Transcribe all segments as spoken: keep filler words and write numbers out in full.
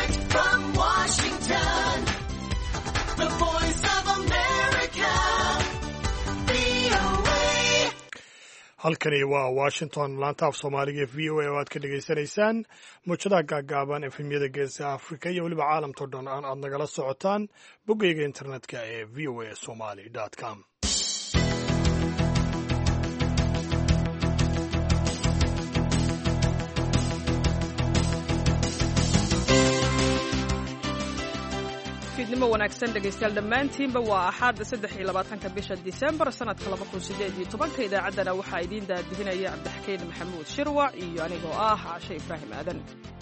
Direct from Washington, the Voice of America, V O A. halkani waa washington laanta af soomaaliga ee v o a oo aad ka dhegaysanaysaan muujadaha gaagaaban efemyada geeska afrika iyo weliba caalamkao dhan aan aad nagala socotaan boggayga internetka ee v o a somali com. fiidnimo wanaagsan dhegaystayaal dhammaantiinba waa axaada saddex iyo labaatanka bisha disembar sanadka laba kun sideed iyo tobanka idaacaddana waxaa idiin daadihinaya cabdixakiin maxamuud shirwac iyo anigoo ah cashe ibraahim aadan.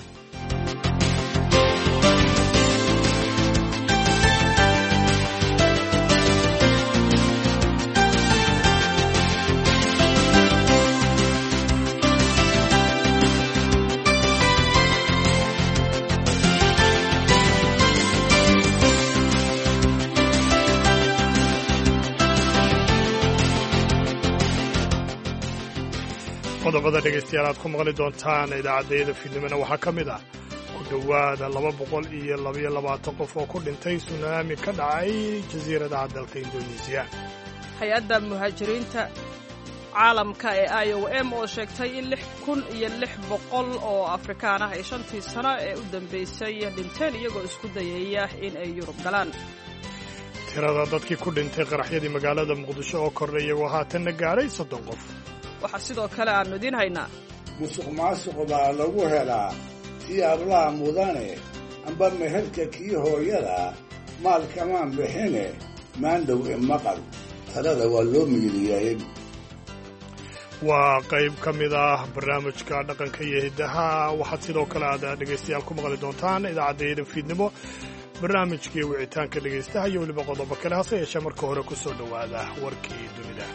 qodobada dhegaystayaal aad ku maqli doontaan idaacaddayada fiidnimona waxaa ka mid ah ku dhowaada laba boqol iyo labaiyo labaatan qof oo ku dhintay sunaami ka dhacay jasiiradaha dalka indonesiya. hay-adda muhaajiriinta caalamka ee i o m oo sheegtay in lix kun iyo lix boqol oo afrikaan ah ay shantii sano ee u dambaysay dhinteen iyagoo isku dayaya in ay yurub galaan. tirada dadkii ku dhintay qaraxyadii magaalada muqdisho oo kordhay iyagoo haatanna gaadhay soddon qof. waxaa sidoo kale aannu idiin haynaa musuq maasuq baa lagu helaa tii ablaha mudane amba meherka kii hooyada maalkamaan bixine maandhow e maqal talada waa loo miiriyaye. waa qayb ka mid ah barnaamijka dhaqanka iyo hiddaha. waxaad sidoo kale aad dhegaystayaal ku maqli doontaan idaacaddayada fiidnimo barnaamijkii wicitaanka dhegaystaha iyo weliba qodobo kale hase yeeshee marka hore ku soo dhowaada warkii dunida.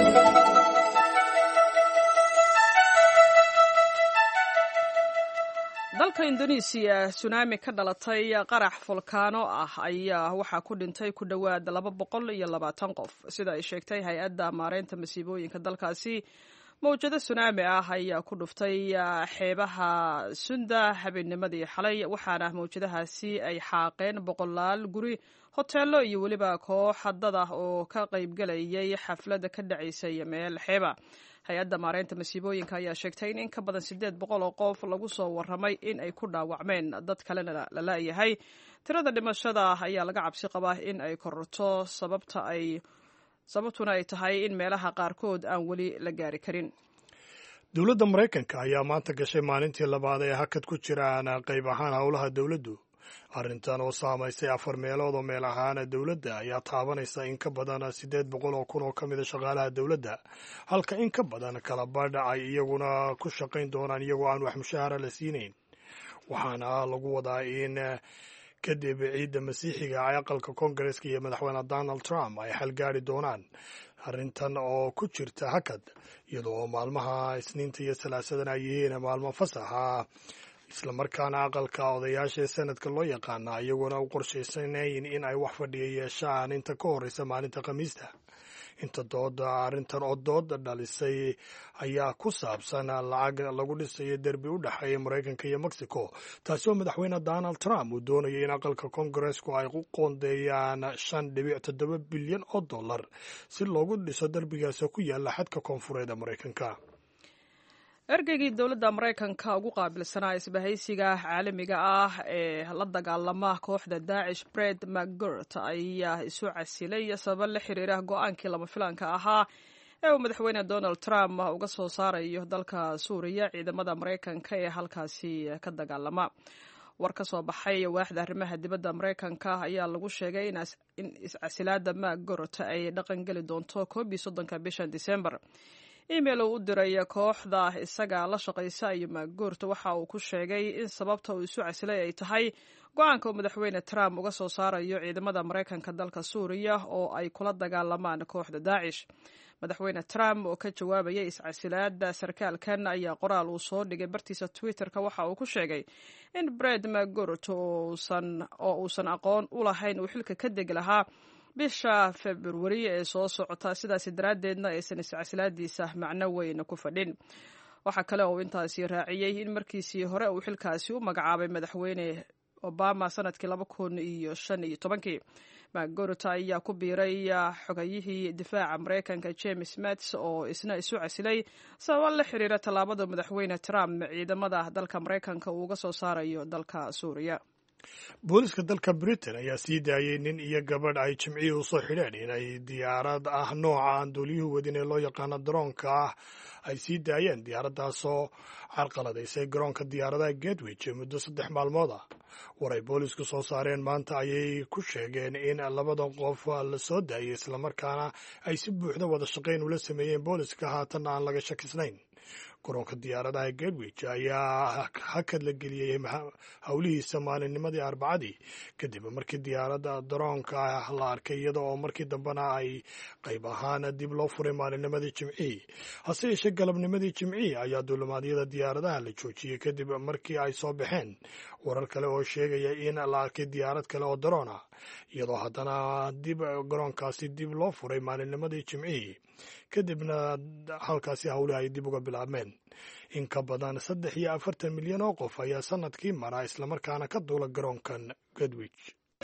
dalka indonesiya sunaami ka dhalatay qarax fulkaano ah ayaa waxaa ku dhintay ku dhowaad laba boqol iyo labaatan qof sida ay sheegtay hay-adda maareynta masiibooyinka dalkaasi. mawjado sunaami ah ayaa ku dhuftay xeebaha sunda habeennimadii xalay waxaana mawjadahaasi ay xaaqeen boqolaal guri hoteelo iyo weliba koox dad ah oo ka qaybgelayay xafladda ka dhacaysay meel xeeba. hay-adda maareynta masiibooyinka ayaa sheegtay in in ka badan siddeed boqol oo qof lagu soo warramay in ay ku dhaawacmeen dad kalena la la'yahay. tirada dhimashada ayaa laga cabsi qabaa in ay kororto sababta ay sababtuna ay tahay in meelaha qaarkood aan weli la gaari karin. dowladda maraykanka ayaa maanta gashay maalintii labaad ee hakad ku jiraan qayb ahaan howlaha dowladdu. arrintan oo saamaysay afar meelood oo meel ahaana dowladda ayaa taabanaysa in ka badan siddeed boqol oo kun oo ka mida shaqaalaha dowladda halka in ka badan kala badha ay iyaguna ku shaqayn doonaan iyagoo aan wax mushahara la siinayn. waxaana lagu wadaa in kadib ciidda masiixiga ay aqalka koongareska iyo madaxweyne donald trump ay xalgaari doonaan arrintan oo ku jirta hakad iyadoo maalmaha isniinta iyo salaasadana ay yihiin maalmo fasaxa islamarkaana aqalka odayaasha ee sanadka loo yaqaana iyaguna u qorshaysanayn in ay wax fadhiya yeeshaan inta ka horreysa maalinta khamiista. inta dooda arrintan oo dooda dhalisay ayaa ku saabsan lacag lagu dhisayo derbi u dhexeeya maraykanka iyo mexico taasi oo madaxweyne donald trump uu doonayo in aqalka koongareesku ay u qoondeeyaan shan dhibic toddoba bilyan oo dollar si loogu dhiso derbigaasi ku yaala xadka koonfureed ee maraykanka. ergeygii dowladda maraykanka ugu qaabilsanaa isbahaysiga caalamiga ah ee la dagaalama kooxda daacish bred mcgurt ayaa isu casilay sababo la xiriira go-aankii lama filaanka ahaa ee uu madaxweyne donald trump uga soo saarayo dalka suuriya ciidamada maraykanka ee halkaasi ka dagaalama. war ka soo baxay waaxda arrimaha dibadda maraykanka ayaa lagu sheegay in iscasilaada mcgurt ay dhaqan geli doonto koob iyo soddonka bishan disembar. email uu u diray kooxda isaga la shaqaysa iyo mcgurt waxa uu ku sheegay in sababta uu isu casilay ay tahay go-aanka uu madaxweyne trump uga soo saarayo ciidamada maraykanka dalka suuriya oo ay kula dagaalamaan kooxda daacish. madaxweyne trump oo ka jawaabaya iscasilaada sarkaalkan ayaa qoraal uu soo dhigay bartiisa twitterka waxa uu ku sheegay in bred mcgurt oo uusan aqoon u lahayn uu xilka ka degi lahaa bisha februari ee soo socota sidaasi daraaddeedna aysan iscasilaadiisa macno weyn ku fadhin. waxaa kale oo intaasi raaciyey in markiisii hore uu xilkaasi u magacaabay madaxweyne obama sanadkii laba kun iyo shan iyo tobankii macgurt ayaa ku biiray xogayihii difaaca maraykanka james mattis oo isna isu casilay sabab la xiriira tallaabada madaxweyne trump ciidamada dalka maraykanka uu uga soo saarayo dalka suuriya. booliska dalka britain ayaa sii daayey nin iyo gabadh ay jimcihii usoo xidheen inay diyaarad ah nooca aan duuliyuhu wadin ee loo yaqaano daroonka ah ay sii daayeen diyaaraddaasoo carqaladaysay garoonka diyaaradaha gatwich muddo saddex maalmood ah. war ay boolisku soo saareen maanta ayay ku sheegeen in labadan qof la soo daayay islamarkaana ay si buuxda wada shaqayn ula sameeyeen booliska haatanna aan laga shakisnayn. garoonka diyaaradaha gatwich ayaa hakad la geliyey howlihiisa maalinnimadii arbacadii kadib markii diyaaradda daroonka la arkay iyada oo markii dambena ay qayb ahaan dib loo furay maalinnimadii jimcihii. hase yeeshee galabnimadii jimcihii ayaa duulimaadyada diyaaradaha la joojiyey kadib markii ay soo baxeen warar kale oo sheegaya in la arkay diyaarad kale oo daroon ah, iyadoo haddana dib garoonkaasi dib loo furay maalinnimadii jimcihii kadibna halkaasi howlihi ay dib uga bilaabmeen. in ka badan saddex iyo afartan milyan oo qof ayaa sanadkii mara islamarkaana ka duula garoonkan gatwich.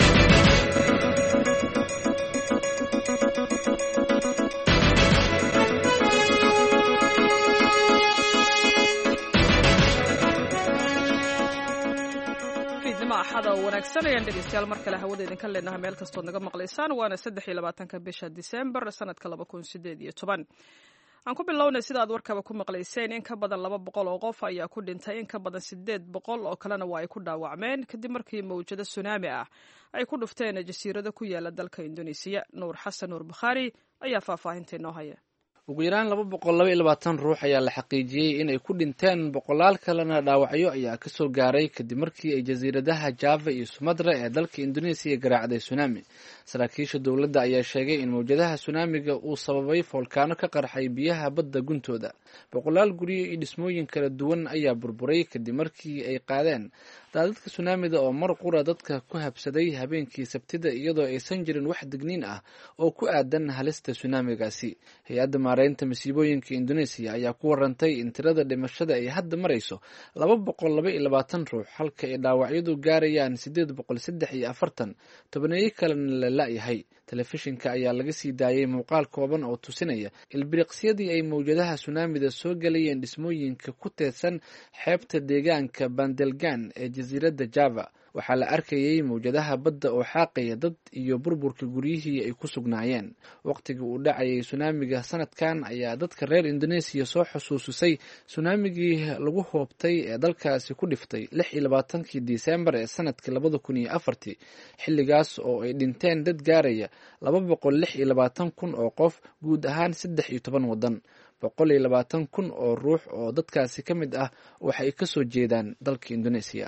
axada wanaagsan ayaan dhegeystayaal mar kale hawada idinka leenahay meel kastood naga maqlaysaan waana saddex iyo labaatanka bisha disembar sanadka laba kun sideed iyo toban. aan ku bilownay sida aad warkaba ku maqlayseen in ka badan laba boqol oo qof ayaa ku dhintay, in ka badan sideed boqol oo kalena waa ay ku dhaawacmeen kadib markii mawjado sunaami ah ay ku dhufteen jasiirado ku yaala dalka Indonesia. Nuur Xasan Nuur Bukhaari ayaa faahfaahinta inoo haya. ugu yaraan laba boqol laba iyo labaatan ruux ayaa la xaqiijiyey in ay ku dhinteen, boqolaal kalena dhaawacyo ayaa ka soo gaaray kadib markii ay jasiiradaha Java iyo Sumatra ee dalka Indonesia garaacday tsunami. saraakiisha dowladda ayaa sheegay in mawjadaha tsunamiga uu sababay foolkaano ka qarxay biyaha badda guntooda. boqolaal guryo iyo dhismooyin kala duwan ayaa burburay kadib markii ay qaadeen daadadka tsunamida oo mar qura dadka ku habsaday habeenkii Sabtida, iyadoo aysan jirin wax digniin ah oo ku aadan halista tsunamigaasi. hay-adda maareynta masiibooyinka Indonesia ayaa ku warantay in tirada dhimashada ay hadda marayso laba boqol laba iyo labaatan ruux, halka ay dhaawacyadu gaarayaan sideed boqol saddex iyo afartan, tobaneeyo kalena la la-yahay. telefishinka ayaa laga sii daayay muuqaal kooban oo tusinaya ilbiriqsyadii ay mawjadaha tsunamida soo galayeen dhismooyinka ku teedsan xeebta deegaanka Bandelgan ee jasiiradda Java. waxaa la arkayay mawjadaha badda oo xaaqaya dad iyo burburka guryihii ay ku sugnaayeen. waqtigii uu dhacayay tsunamiga sanadkan ayaa dadka reer Indonesia soo xusuusisay tsunamigii lagu hoobtay ee dalkaasi ku dhiftay lix iyo labaatankii Disembar ee sanadkii labada kun iyo afartii, xilligaas oo ay dhinteen dad gaaraya laba boqol lix iyo labaatan kun oo qof guud ahaan saddex iyo toban waddan. boqol iyo labaatan kun oo ruux oo dadkaasi ka mid ah waxay ka soo jeedaan dalka Indonesia.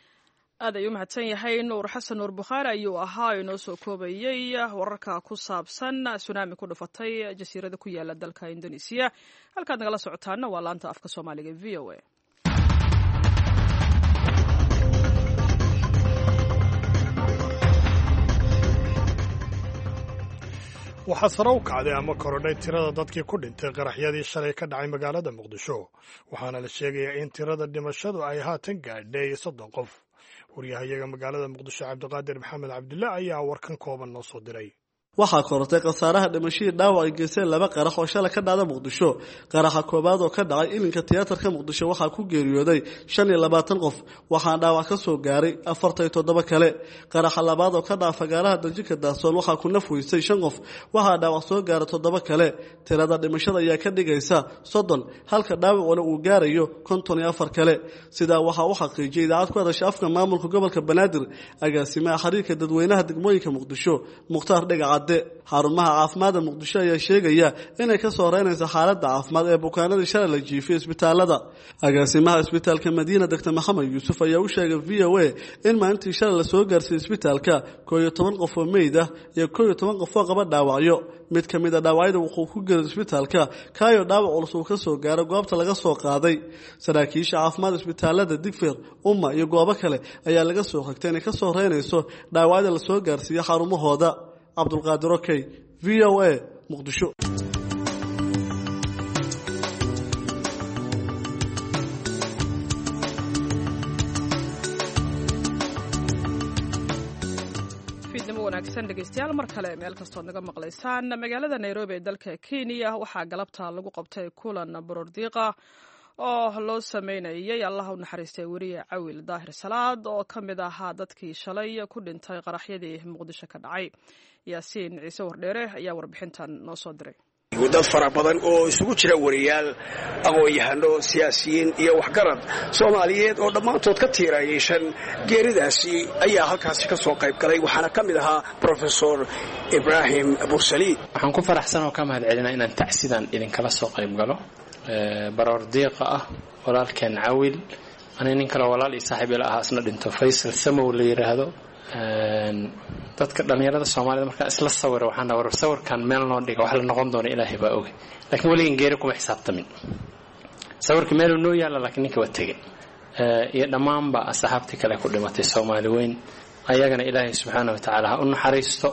aad ayuu mahadsan yahay Nuur Xasan Nuur Bukhaari ayuu ahaa inoo soo koobayay wararka ku saabsan tsunami ku dhufatay jasiirada ku yaala dalka Indonesia. halkaad nagala socotaana waa laanta afka Soomaaliga V O A. waxaa sare u kacday ama korodhay tirada dadkii ku dhintay qaraxyadii shalay ka dhacay magaalada Muqdisho, waxaana la sheegayaa in tirada dhimashadu ay haatan gaadhay soddon qof. waryahayaga magaalada Muqdisho Cabdiqaadir Maxamed Cabdulle ayaa warkan kooban noo soo diray. waxaa korortay khasaaraha dhimashadii dhaawac ay geysteen laba qarax oo shalay ka dhacday Muqdisho. qaraxa koobaad oo ka dhacay ilinka tiyaatarka Muqdisho waxaa ku geeriyooday shan iyo labaatan qof, waxaa dhaawac ka soo gaaray afartan iyo toddoba kale. qaraxa labaad oo ka dhacay fagaaraha Daljika Daasoon waxaa ku naf weysay shan qof, waxaa dhaawac soo gaaray toddoba kale. tirada dhimashada ayaa ka dhigaysa soddon, halka dhaawacuna uu gaarayo konton iyo afar kale. sidaa waxaa u xaqiijiyay idaacad ku hadasha afka maamulka gobolka Banaadir agaasimaha xiriirka dadweynaha degmooyinka Muqdisho Mukhtaar Dhagac. xarumaha caafimaadka Muqdisho ayaa sheegaya inay ka soo reynayso xaaladda caafimaad ee bukaanadii shalay la jiifiyay isbitaalada. agaasimaha isbitaalka Madiina Doctor Maxamed Yuusuf ayaa u sheegay V O A in maalintii shalay la soo gaarsiiyay isbitaalka koob iyo toban qof oo meyd ah iyo koob iyo toban qof oo qaba dhaawacyo. mid ka mid ah dhaawacyada wuxuu ku geeriyooday isbitaalka kaayo dhaawac culus uu ka soo gaaray goobta laga soo qaaday. saraakiisha caafimaadka isbitaalada Digfeer, Umma iyo goobo kale ayaa laga soo xigtay inay ka soo reynayso dhaawacyada la soo gaarsiiyay xarumahooda. Cabdulqaadir Okey, V O A, Muqdisho. wanaagsan dhegeystayaal mar kale meel kastood naga maqlaysaan magaalada nairobi ee dalka kenya waxaa galabta lagu qabtay kulan borordiiqa oo loo sameynayay allah u naxariistay weriye cawil daahir salaad oo ka mid ahaa dadkii shalay ku dhintay qaraxyadii muqdisho ka dhacay yaasiin ciise wardheere ayaa warbixintan noo soo diray dad fara badan oo isugu jira wariyaal aqoon-yahano siyaasiyiin iyo waxgarad soomaaliyeed oo dhammaantood ka tiirayeeshan geeridaasi ayaa halkaasi ka soo qayb galay waxaana ka mid ahaa profesor ibraahim bursaliid waxaan ku faraxsan oo ka mahad celinaa inaan tacsidan idinkala soo qayb galo baroor diiqa ah walaalkeen cawil ani nin kale walaal iyo saaxiib ila ahaa isna dhinto faysal samow la yidhaahdo dadka dhalinyarada soomaalida markaan isla sawiro waxaan dhaha war sawirkan meel noo dhiga wax la noqon doono ilaahay baa oge laakiin weligan geeri kuma xisaabtamin sawirkii meeluu noo yaalla laakiin ninka waa tegey iyo dhammaanba asxaabtii kale ku dhimatay soomaali weyn ayagana ilaahay subxaana wa tacaala ha u naxariisto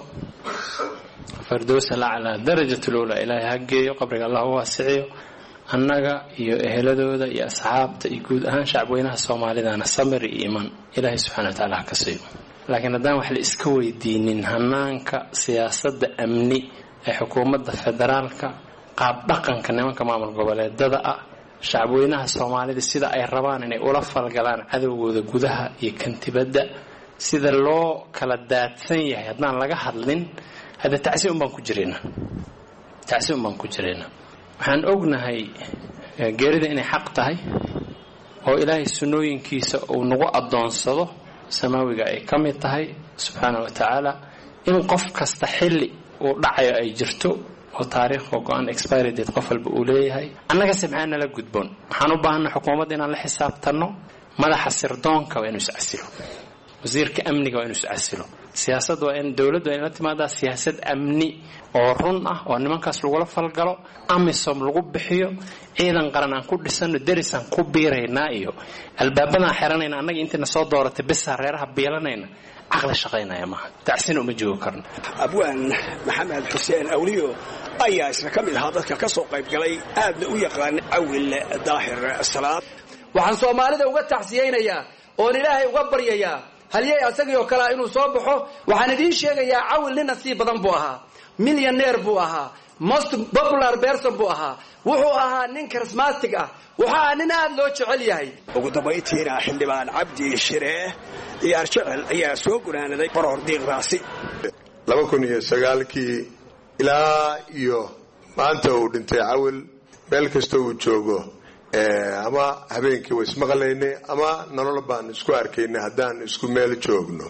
fardowsa laclaa darajatulula ilaahay ha geeyo qabriga allah u waasiciyo annaga iyo eheladooda iyo asxaabta iyo guud ahaan shacabweynaha soomaalidana samir iyo iman ilaahay subxana wa tacaala ha ka siiyo laakiin haddaan wax la iska weydiinin hanaanka siyaasadda amni ee xukuumadda federaalka qaab dhaqanka nimanka maamul goboleedada ah shacabweynaha soomaalida sida ay rabaan inay ula falgalaan cadowgooda gudaha iyo kantibadda sida loo kala daadsan yahay haddaan laga hadlin hadda tacsi un baan ku jiraynaa tacsi un baan ku jiraynaa waxaan ognahay geerida inay xaq tahay oo ilaahay sunnooyinkiisa uu nagu addoonsado samaawiga ay ka mid tahay subxaana wa tacaala in qof kasta xilli uu dhacayo ay jirto oo taariikhoo go-aan expiry date qof walba uu leeyahay annagase maxaa nala gudboon waxaan u baahanna xukuumadda inaan la xisaabtanno madaxa sirdoonka waa inuu iscasilo wasiirka amniga waa inuu iscasilo siyaasadda waa in dowladdu ay la timaadaa siyaasad amni oo run ah oo nimankaas lagula falgalo amisom lagu bixiyo ciidan qaran aan ku dhisano derisaan ku biiraynaa iyo albaabadaan xiranayna annaga intiina soo dooratay bisaa reeraha biilanayna caqli shaqaynaya maaha tacsina uma joogi karno abwaan maxamed xuseen awliyo ayaa isna ka mid ahaa dadka ka soo qayb galay aadna u yaqaan cawil daahir salaad waxaan soomaalida uga tacsiyeynayaa oon ilaahay uga baryayaa halyey asagii oo kalea inuu soo baxo waxaan idiin sheegayaa cawil nin nasiib badan buu ahaa millioneer buu ahaa most popular person buu ahaa wuxuu ahaa nin charismatic ah wuxuu ahaa nin aad loo jecel yahay ugu dambayntiina xildhibaan cabdi shire ciyaar jecel ayaa soo gunaanaday baroor diiqdaasi laba kun iyo sagaalkii ilaa iyo maanta uu dhintay cawil meel kasta uu joogo ama habeenkii way ismaqlaynay ama nolol baan isku arkaynay haddaan isku meel joogno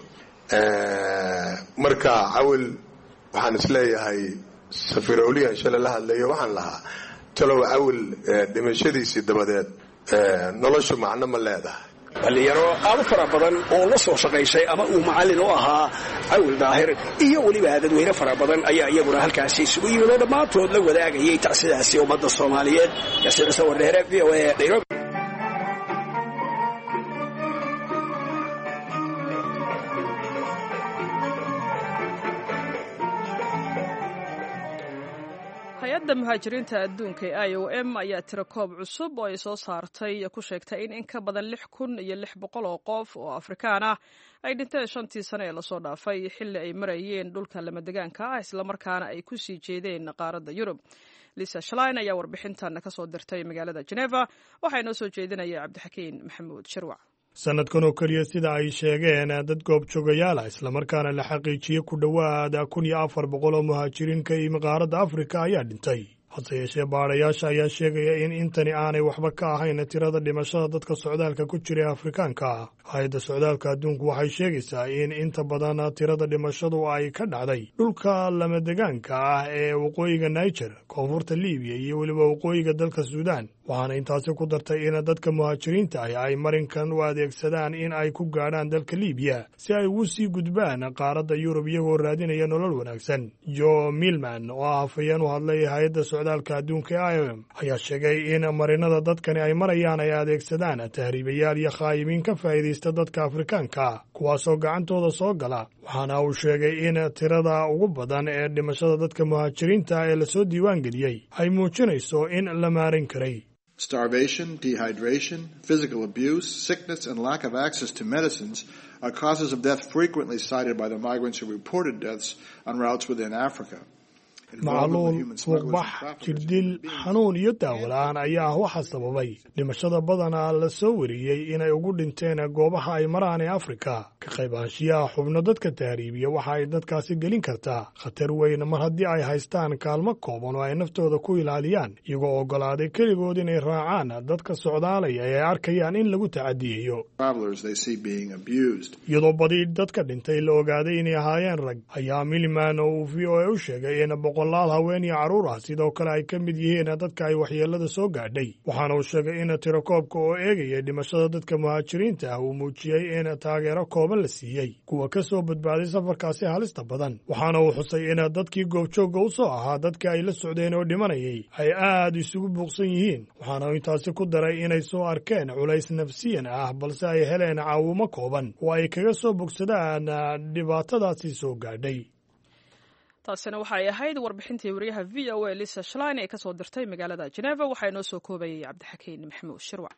marka cawil waxaan isleeyahay safiirowliyan shalay la hadlayo waxaan lahaa talow cawil dhimashadiisii dabadeed noloshu macno ma leedahay dhalinyaro aad u fara badan oo la soo shaqaysay ama uu macallin u ahaa cawil daahir iyo weliba dadweyne fara badan ayaa iyaguna halkaasi isugu yimid oo dhammaantood la wadaagayay tacsidaasi ummadda soomaaliyeed yaasiin ciise wardheere v o a nairobi hay-adda muhaajiriinta adduunka ee i o m ayaa tiro koob cusub oo ay soo saartay ku sheegtay in in ka badan lix kun iyo lix boqol oo qof oo afrikaan ah ay dhinteen shantii sane ee lasoo dhaafay xilli ay marayeen dhulka lamadegaanka ah islamarkaana ay ku sii jeedeen qaaradda yurub lisa shlein ayaa warbixintan ka soo dirtay magaalada geneva waxaa inoo soo jeedinaya cabdixakiin maxamuud shirwac sanadkan oo keliya sida ay sheegeen dad goobjoogayaal ah islamarkaana la xaqiijiyey ku dhowaada kun iyo afar boqol oo muhaajiriin ka yimi qaaradda afrika ayaa dhintay hase yeeshee baadhayaasha ayaa sheegaya in intani aanay waxba ka ahayn tirada dhimashada dadka socdaalka ku jira ee afrikaanka ah hay-adda socdaalka adduunku waxay sheegaysaa in inta badan tirada dhimashadu ay ka dhacday dhulka lamadegaanka ah ee waqooyiga niger koonfurta libiya iyo weliba waqooyiga dalka suudaan waxaana intaasi ku dartay in dadka muhaajiriinta ah ay marinkan u adeegsadaan in ay ku gaadhaan dalka libiya si ay ugu sii gudbaan qaaradda yurub iyagoo raadinaya nolol wanaagsan jo milman oo ah hafayeen u hadlay hay-adda socdaalka adduunka ee i o m ayaa sheegay in marinada dadkani ay marayaan ay adeegsadaan tahriibayaal iyo khaayimiin ka faa'iidaysta dadka afrikaanka kuwaasoo gacantooda soo gala waxaana uu sheegay in tirada ugu badan ee dhimashada dadka muhaajiriinta ee lasoo diiwaan geliyey ay muujinayso in la maarin karay Starvation, dehydration, physical abuse, sickness, and lack of access to medicines are causes of death frequently cited by the migrants who reported deaths on routes within Africa. macluul fuuqbax jirdil xanuun iyo daawalaan ayaa waxa sababay dhimashada badanaa la soo wariyey inay ugu dhinteen goobaha ay maraan ee Afrika ka qaybaanshiyaha xubno dadka tahriibiya waxa ay dadkaasi gelin kartaa khatar weyn mar haddii ay haystaan kaalmo kooban oo ay naftooda ku ilaaliyaan iyagoo ogolaaday keligood inay raacaan dadka socdaalaya ee arkayaan in lagu tacadiyeeyo iyadoo badi dadka dhintay la ogaaday inay ahaayeen rag ayaa Milliman oo V O A u sheegay in boqolaal haween iyo carruur ah sidoo kale ay ka mid yihiin dadka ay waxyeelada soo gaadhay waxaana uu sheegay in tirakoobka oo eegaya dhimashada dadka muhaajiriinta ah uu muujiyey in taageero kooban la siiyey kuwa ka soo badbaaday safarkaasi halista badan waxaana uu xusay in dadkii goobjoogga u soo ahaa dadka ay la socdeen oo dhimanayay ay aad isugu buuqsan yihiin waxaana uu intaasi ku daray inay soo arkeen culays nafsiyan ah balse ay heleen caawimo kooban oo ay kaga soo bogsadaan dhibaatadaasi soo gaadhay taasina waxay ahayd warbixintii wariyaha V O A Lisa Schlein ee ka soo dirtay magaalada Geneva waxaa inoo soo koobayay Cabdixakiin Maxamuud Shirwac.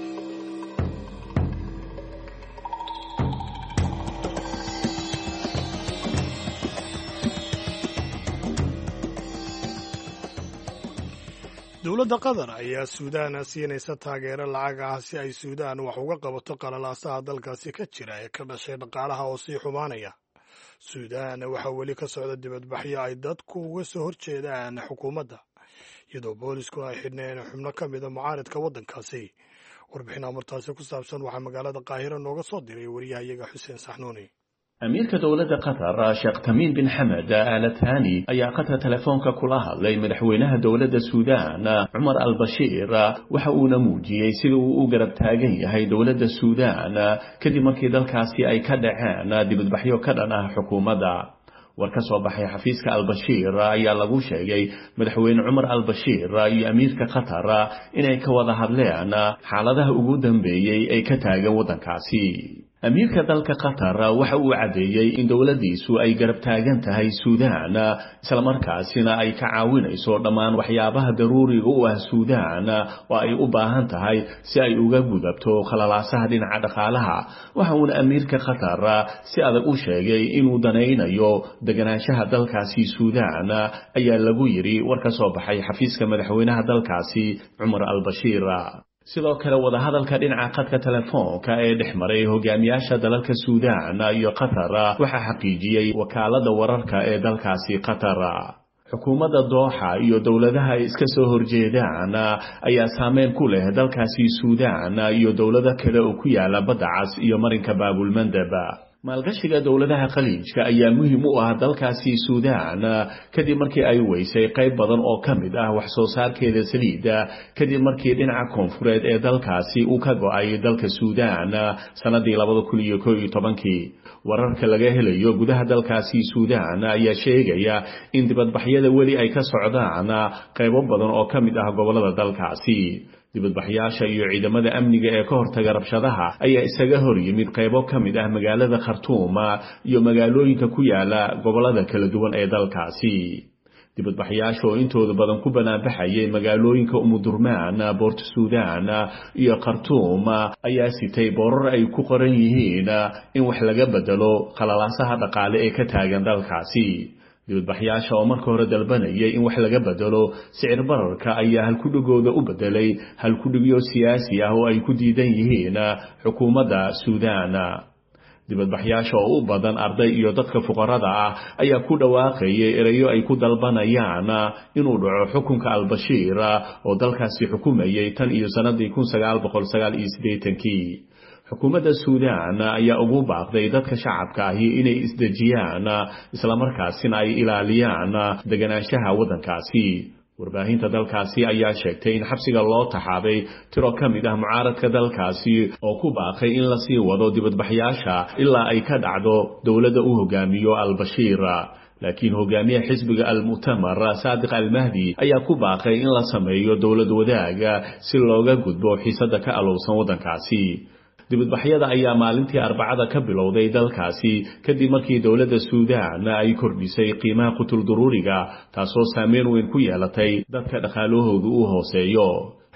dowladda Qatar ayaa Suudaan siinaysa taageero lacag ah si ay Suudaan wax uga qabato qalalaasaha dalkaasi ka jira ee ka dhashay dhaqaalaha oo sii xumaanaya. Suudaan waxaa weli ka socda dibadbaxyo ay dadku uga soo horjeedaan xukuumadda iyadoo boolisku ay xidhneen xubno ka mid a mucaaradka waddankaasi warbixin amartaasi ku saabsan waxaa magaalada Qaahira nooga soo diray wariyahayaga Xuseen Saxnuuni. أميرك دولة قطر شيخ تميم بن حمد آل ثاني أي قطر تلفونك كلها لي مدحوينها دولة السودان عمر البشير وحاونا موجي يسيروا أقرب تاقي هاي دولة السودان كدي مركي دالكاسي أي كدعان دي بدبحيو كدنا حكومة دا warkasoo baxay xafiiska Al-Bashir ayaa lagu sheegay madaxweyne Umar Al-Bashir iyo amiirka Qatar inay ka wada hadleen xaaladaha ugu dambeeyay ee ka taagan wadankaasi. Amiirka dalka Qatar waxa uu cadeeyay in dawladiisu ay garab taagan tahay Suudaan isla markaasina ay ka caawinayso dhammaan waxyaabaha daruuriga u ah Suudaan oo ay u baahan tahay si ay uga gudubto khalalaasaha dhinaca dhaqaalaha. Waxa uu amiirka Qatar si adag u sheegay inuu danaynayo deganaanshaha dalkaasi Suudaan ayaa lagu yiri warka soo baxay xafiiska madaxweynaha dalkaasi Umar Al-Bashir. sidoo kale wada hadalka dhinaca qadka telefoonka ee dhexmaray hogaamiyaasha dalalka Suudaan iyo Qatar waxa xaqiijiyay wakaalada wararka ee dalkaasi Qatar. xukuumadda Dooxa iyo dawladaha iska soo horjeedaan ayaa saameyn ku leh dalkaasi Suudaan iyo dawlado kale oo ku yaala badda cas iyo marinka Baabul Mandab. maalgashiga dawladaha khaliijka ayaa muhiim u ah dalkaasi Suudaan kadib markii ay weysay qayb badan oo ka mid ah wax soo saarkeeda saliidda kadib markii dhinaca koonfureed ee dalkaasi uu ka go'ay dalka Suudaan sanadii laba kun iyo koob iyo toban. wararka laga helayo gudaha dalkaasi Suudaan ayaa sheegaya in dibadbaxyada weli ay ka socdaan qaybo badan oo ka mid ah gobolada dalkaasi. dibadbaxyaasha iyo ciidamada amniga ee ka hortaga rabshadaha ayaa isaga hor yimid qaybo ka mid ah magaalada Khartoum iyo magaalooyinka ku yaala gobolada kala duwan ee dalkaasi. dibadbaxyaasha oo intooda badan ku banaanbaxayay magaalooyinka Umudurmaan, Port Sudan iyo Khartoum ayaa sitay boorar ay ku qoran yihiin in wax laga bedelo khalalaasaha dhaqaale ee ka taagan dalkaasi. dibadbaxyaasha oo marka hore dalbanayay in wax laga bedelo sicir bararka ayaa halkudhigooda u bedelay halkudhigyo siyaasi ah oo ay ku diidan yihiin xukuumadda Suudaan. dibadbaxyaasha oo u badan arday iyo dadka fuqarada ah ayaa ku dhawaaqayay erayo ay ku dalbanayaan inuu dhaco xukunka Al-Bashir oo dalkaasi xukumayay tan iyo sanadii kun sagaal boqol sagaal iyo siddeetan. xukuumadda Suudaan ayaa ugu baaqday dadka shacabka ahi inay isdejiyaan isla markaasina ay ilaaliyaan deganaanshaha wadankaasi. warbaahinta dalkaasi ayaa sheegtay in xabsiga loo taxaabay tiro ka mid ah mucaaradka dalkaasi oo ku baaqay in la sii wado dibadbaxyaasha ilaa ay ka dhacdo dawladda uu hogaamiyo Al-Bashir. laakiin hogaamiyaha xisbiga Al-Mu'tamar Saadiq Al-Mahdi ayaa ku baaqay in la sameeyo dawlad wadaaga si looga gudbo xiisada ka alowsan wadankaasi. dibadbaxyada ayaa maalintii Arbacada ka bilowday dalkaasi kadib markii dawladda Suudaan ay kordhisay qiimaha qutul daruuriga taasoo saameyn weyn ku yeelatay dadka dhaqaalahoodu u hooseeyo.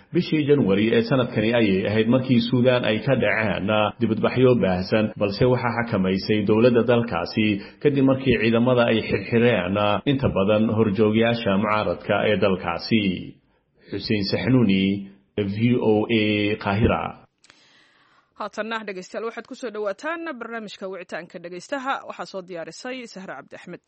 bishii janwari ee sanadkani ayay ahayd markii suudaan ay ka dhaceen dibadbaxyo baahsan balse waxaa xakamaysay dowladda dalkaasi kadib markii ciidamada ay xirxireen inta badan horjoogyaasha mucaaradka ee dalkaasi. xuseen saxnuuni, v o a, Qaahira. haatanna dhegeystayaal waxaad kusoo dhawaataan barnaamijka wicitaanka dhegeystaha waxaa soo diyaarisay sahre cabdi axmed.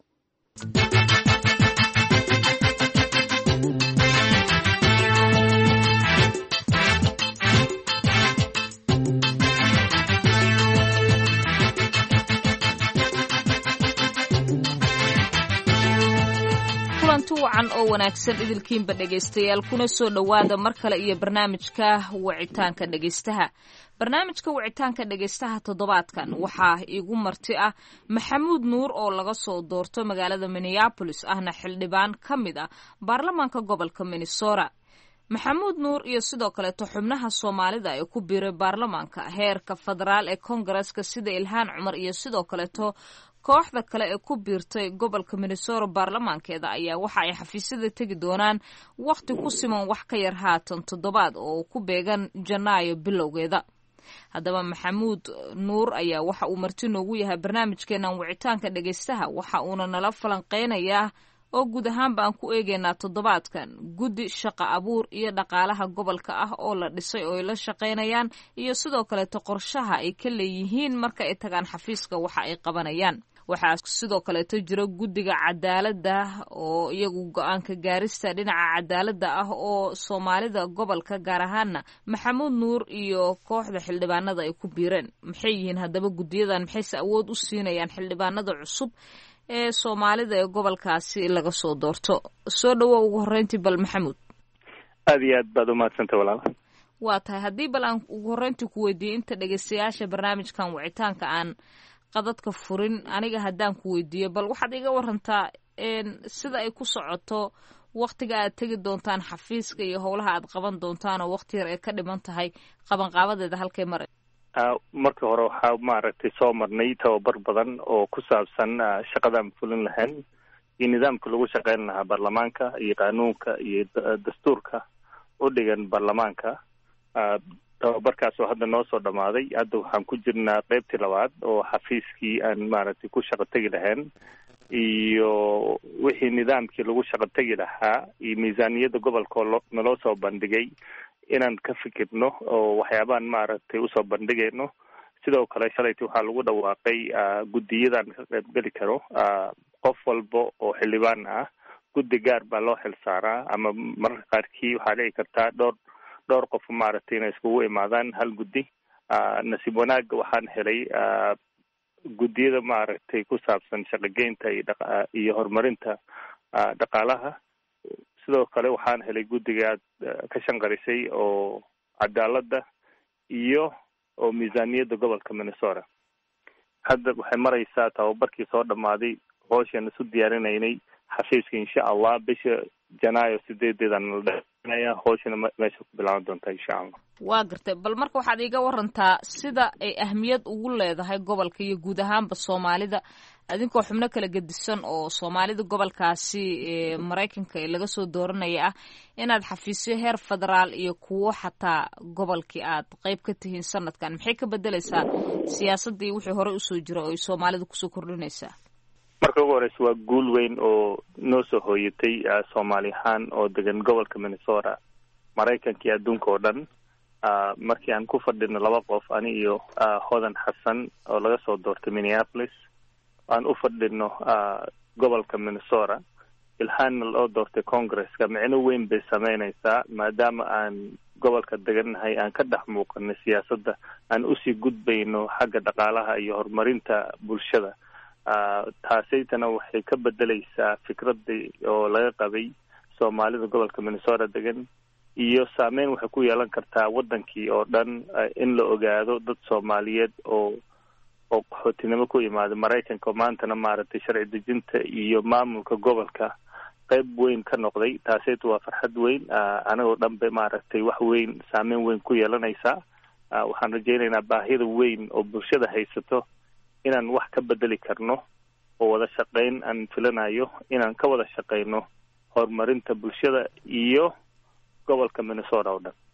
kulanti wacan oo wanaagsan idilkiinba dhegaystayaal kuna soo dhowaada mar kale iyo barnaamijka wicitaanka dhegaystaha. barnaamijka wicitaanka dhegaystaha toddobaadkan waxaa iigu marti ah maxamuud nuur oo laga soo doorto magaalada Minneapolis ahna xildhibaan ka mid ah baarlamaanka gobolka Minnesota. maxamuud nuur iyo sidoo kaleeto xubnaha Soomaalida ee ku biiray baarlamaanka heerka federaal ee Kongareeska sida Ilhaan Cumar iyo sidoo kaleeto kooxda kale ee ku biirtay gobolka Minnesota baarlamaankeeda ayaa waxa ay xafiisyada tegi doonaan waqti ku siman wax ka yar haatan toddobaad oo ku beegan Janaayo bilowgeeda. haddaba maxamuud nuur ayaa waxa uu marti noogu yahay barnaamijkeenan wicitaanka dhegaystaha waxa uuna nala falanqeynayaa oo guud ahaanba aan ku eegaynaa toddobaadkan guddi shaqo abuur iyo dhaqaalaha gobolka ah oo la dhisay oo ay la shaqaynayaan iyo sidoo kaleeto qorshaha ay ka leeyihiin marka ay tagaan xafiiska waxa ay qabanayaan. waxaa sidoo kaleeto jira guddiga cadaaladda oo iyagu go-aanka gaarista dhinaca cadaaladda ah oo Soomaalida gobolka gaar ahaana maxamuud nuur iyo kooxda xildhibaanada ay ku biireen. maxay yihiin haddaba guddiyadan maxayse awood u siinayaan xildhibaanada cusub ee Soomaalida ee gobolkaasi laga soo doorto? soo dhawow ugu horreyntii bal maxamuud. aad iyo aad baad u mahadsantay walaal. waa tahay haddii bal aan ugu horreyntii ku weydiiyey inta dhegaystayaasha barnaamijkan wicitaanka aan qadadka furin aniga haddaan ku weydiiyo bal waxaad iga warantaa sida ay ku socoto waqtiga aad tegi doontaan xafiiska iyo howlaha aad qaban doontaan oo waqti yar ay ka dhiman tahay qabanqaabadeeda halkay maray. marka hore waxaa maaragtay soo marnay tababar badan oo ku saabsan shaqadaan fulin lahayn iyo nidaamka lagu shaqeyn lahaa baarlamaanka iyo qaanuunka iyo dastuurka u dhigan baarlamaanka. tababarkaas oo hadda noo soo dhamaaday hadda waxaan ku jirnaa qaybtii labaad oo xafiiskii aan maaragtay ku shaqo tegi lahayn iyo wixii nidaamkii lagu shaqo tegi lahaa iyo miisaaniyadda gobolka oo naloo soo bandhigay inaan ka fikirno oo waxyaabaan maaragtay usoo bandhigayno. sidoo kale shalaytii waxaa lagu dhawaaqay guddiyadan ka qaybgeli karo qof walba oo xildhibaan ah guddi gaar baa loo xil saaraa ama mararka qaarkii waxaa dhici kartaa dhowr dhowr qof maaragtay inay iskugu imaadaan hal guddi. nasiib wanaagga waxaan helay guddiyada maaragtay ku saabsan shaqogeynta iyo dha iyo horumarinta dhaqaalaha. sidoo kale waxaan helay guddiga aad ka shanqarisay oo cadaaladda iyo oo miisaaniyadda gobolka Minnesota. hadda waxay maraysaa tababarkii soo dhamaaday howshaan isu diyaarinaynay xafiiska insha allah bisha janaayo sideedeedan la howshana meesha ku bilaaban doonta insha allah. waa gartay bal marka waxaad iiga warantaa sida ay ahmiyad ugu leedahay gobolka iyo guud ahaanba Soomaalida adinkoo xubno kala gedisan oo Soomaalida gobolkaasi ee Mareykanka ee laga soo dooranaya ah inaad xafiisyo heer federaal iyo kuwo xataa gobolkii aad qayb ka tihiin sanadkan maxay ka bedelaysaa siyaasadii wixii hore usoo jira oo ay Soomaalida kusoo kordhinaysaa? marka ugu horeysa waa guul weyn oo noo soo hooyatay Soomaali ahaan oo degan gobolka Minnesota Mareykanka iyo adduunka oo dhan. markii aan ku fadhino laba qof ani iyo Hodan Xasan oo laga soo doortay Minneapolis aan u fadhino gobolka Minnesota Ilhaan loo doortay Congress-ka micno weyn bay sameynaysaa maadaama aan gobolka degannahay aan ka dhex muuqanay siyaasadda aan usii gudbayno xagga dhaqaalaha iyo horumarinta bulshada. taasaytana waxay ka bedelaysaa fikradii oo laga qabay Soomaalida gobolka Minnesota degan iyo saameyn waxay ku yeelan kartaa wadankii oo dhan in la ogaado dad Soomaaliyeed oo oo qaxootinimo ku yimaada Mareykanka maantana maaragtay sharci dejinta iyo maamulka gobolka qayb weyn ka noqday. taasaytu waa farxad weyn anagoo dhan bay maaragtay wax weyn saameyn weyn ku yeelanaysaa. waxaan rajaynaynaa baahida weyn oo bulshada haysato inaan wax ka bedeli karno oo wada shaqayn aan filanayo inaan ka wada shaqayno horumarinta bulshada iyo gobolka Minnesota oo dhan.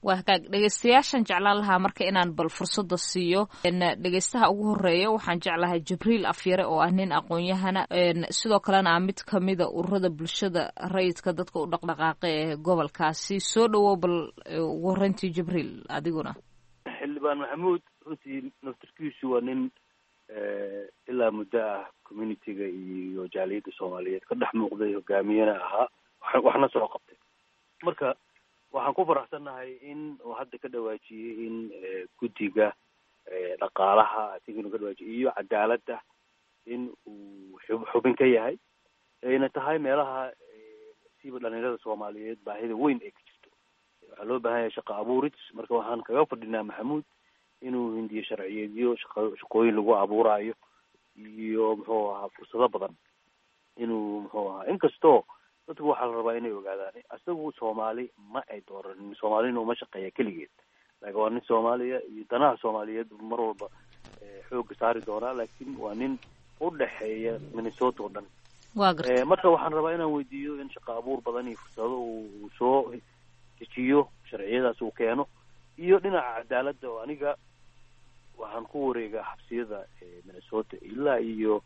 waa hagaag dhegeystayaashan jeclaan lahaa marka inaan bal fursada siiyo dhegeystaha ugu horeeya waxaan jeclahay jibriil afyare oo ah nin aqoon-yahana sidoo kalena ah mid kamida ururada bulshada rayidka dadka u dhaqdhaqaaqa ee gobolkaasi soo dhawow bal ugu horeyntii jibriil adiguna xildhibaan maxamuud runtii naftirkiisu waa nin ilaa muddo ah communitiga iyo jaaliyadda soomaaliyeed ka dhex muuqday hogaamiyena ahaa waxna soo qabtay marka waxaan ku faraxsannahay in uu hadda ka dhawaajiyey in guddiga dhaqaalaha asiginu ka dhawaajiyey iyo cadaaladda in uu xubin ka yahay ayna tahay meelaha siiba dhalinyarada soomaaliyeed baahida weyn ay ka jirto waxaa loo baahan yahay shaqa abuurid marka waxaan kaga fadhinaa maxamuud inuu hindiyo sharciyeedyo shaqa shaqooyin lagu abuuraayo iyo muxuu ahaa fursado badan inuu muxuu ahaa inkastoo dadku waxaa la rabaa inay ogaadaan isagu soomaali ma ay dooranin soomaalina uma shaqeeya keligeed laakiin waa nin soomaaliya iyo danaha soomaaliyeed mar walba xooga saari doonaa laakiin waa nin u dhexeeya minnesota oo dhan waa gartay marka waxaan rabaa inaan weydiiyo in shaqa abuur badan iyo fursado uu soo dejiyo sharciyadaas uu keeno iyo dhinaca cadaaladda oo aniga waxaan ku wareegaa xabsiyada minnesota ilaa iyo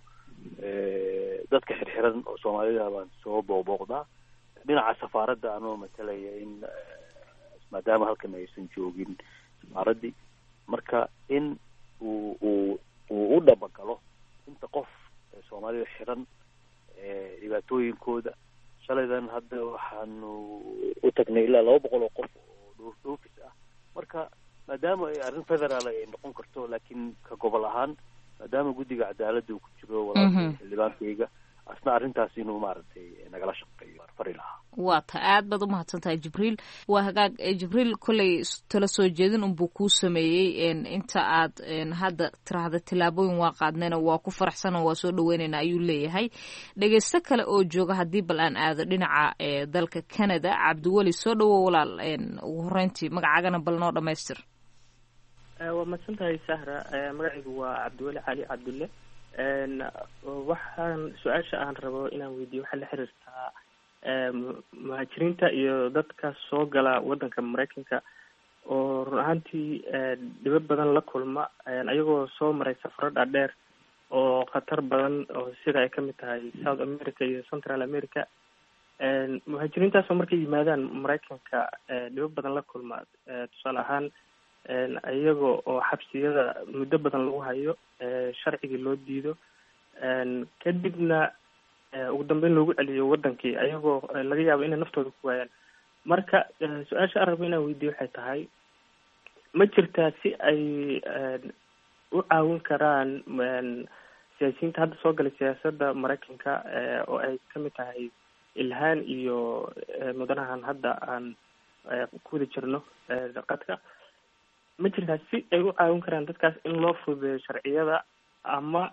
dadka xirxiran oo soomaalida baan soo boobooqdaa dhinaca safaaradda anoo matalaya in maadaama halkan aysan joogin safaaraddii marka in uu uu uu u dhabagalo inta qof soomaalida xiran dhibaatooyinkooda shalaydan hadda waxaanu u tagnay ilaa laba boqol oo qof oo dhoof dhoofis ah marka maadaama ay arrin federaal ay noqon karto laakiin ka gobol ahaan maadaama guddiga cadaaladda uu ku jiro walaalka xildhibaankayga asna arrintaas inuu maaragtay nagala shaqeeyo fari lahaa waa ta aad baad umahadsan tahay jibriil waa hagaag jibriil kolley tala soo jeedin unbuu kuu sameeyey inta aad hadda tiraahda tillaabooyin waa qaadnayna waa ku faraxsana waa soo dhaweynayna ayuu leeyahay dhegeysto kale oo jooga haddii bal aan aado dhinaca dalka canada cabdiweli soo dhawow walaal ugu horeyntii magacaagana bal noo dhamaystir waa mahadsan tahay sahra magacaygu waa cabdiweli cali cabdulle waxaan su-aasha aan rabo inaan weydiiyo waxaa la xiriirtaa muhaajiriinta iyo dadka soo gala waddanka maraykanka oo run ahaantii dhibo badan la kulma ayagoo soo maray safaro dhaadheer oo khatar badan oo sida ay kamid tahay south america iyo central america muhaajiriintaasoo markay yimaadaan maraykanka dhibo badan la kulma tusaale ahaan iyaga oo xabsiyada muddo badan lagu hayo sharcigii loo diido kadibna ugu dambeyn loogu celiyo wadankii ayagoo laga yaabo inay naftooda ku waayaan marka su-aasha aan rabo inaan weydiiyo waxay tahay ma jirtaa si ay u caawin karaan siyaasiyiinta hadda soo galay siyaasadda maraykanka oo ay kamid tahay ilhaan iyo mudanahan hadda aan ku wada jirno qadka ma jirtaa si ay u caawin karaan dadkaas in loo fududeeyo sharciyada ama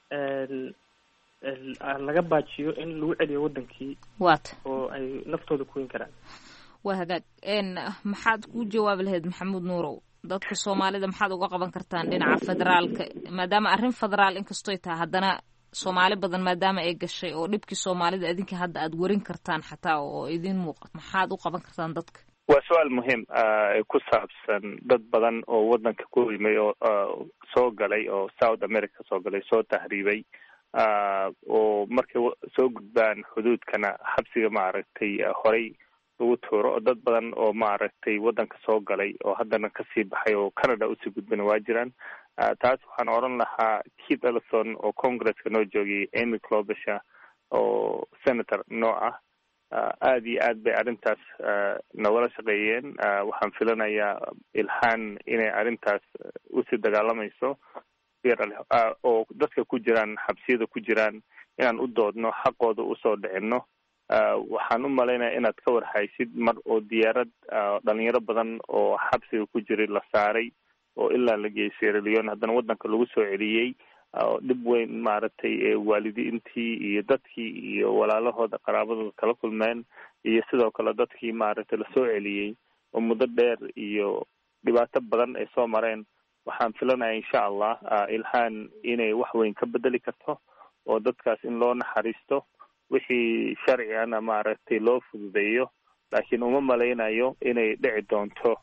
laga baajiyo in lagu celiyo wadankii waata oo ay naftooda kuwin karaan waa hagaag maxaad ku jawaabi lahayd maxamuud nuurow dadka soomaalida maxaad uga qaban kartaan dhinaca federaalka maadaama arrin federaal inkastoy tahay haddana soomaali badan maadaama ay gashay oo dhibkii soomaalida idinka hadda aad warin kartaan xataa oo idin muuqat maxaad u qaban kartaan dadka waa su-aal muhiim ku saabsan dad badan oo wadanka ku yimay oo soo galay oo south america soo galay soo tahriibay oo markay soo gudbaan xuduudkana xabsiga maaragtay horey lagu tuuro oo dad badan oo maaragtay wadanka soo galay oo haddana kasii baxay oo canada usii gudbana waa jiraan taas waxaan odhan lahaa Keith Ellison oo congresska noo joogiyay Amy Klobuchar oo senator noo ah aada iyo aad bay arrintaas nagala shaqeeyeen waxaan filanayaa ilhaan inay arrintaas usii dagaalamayso oo dadka ku jiraan xabsiyada ku jiraan inaan u doodno xaqooda usoo dhicino waxaan u malaynayaa inaad ka warhaysid mar oo diyaarad dhalinyaro badan oo xabsiga ku jiray la saaray oo ilaa la geeyay Sierra Leone haddana wadanka lagu soo celiyey dhib weyn maaragtay waalidiintii iyo dadkii iyo walaalahooda qaraabadooda kala kulmeen iyo sidoo kale dadkii maaragtay lasoo celiyey oo muddo dheer iyo dhibaato badan ay soo mareen waxaan filanaya insha allah ilhaan inay wax weyn ka bedeli karto oo dadkaas in loo naxariisto wixii sharcigana maaragtay loo fududeeyo laakiin uma malaynayo inay dhici doonto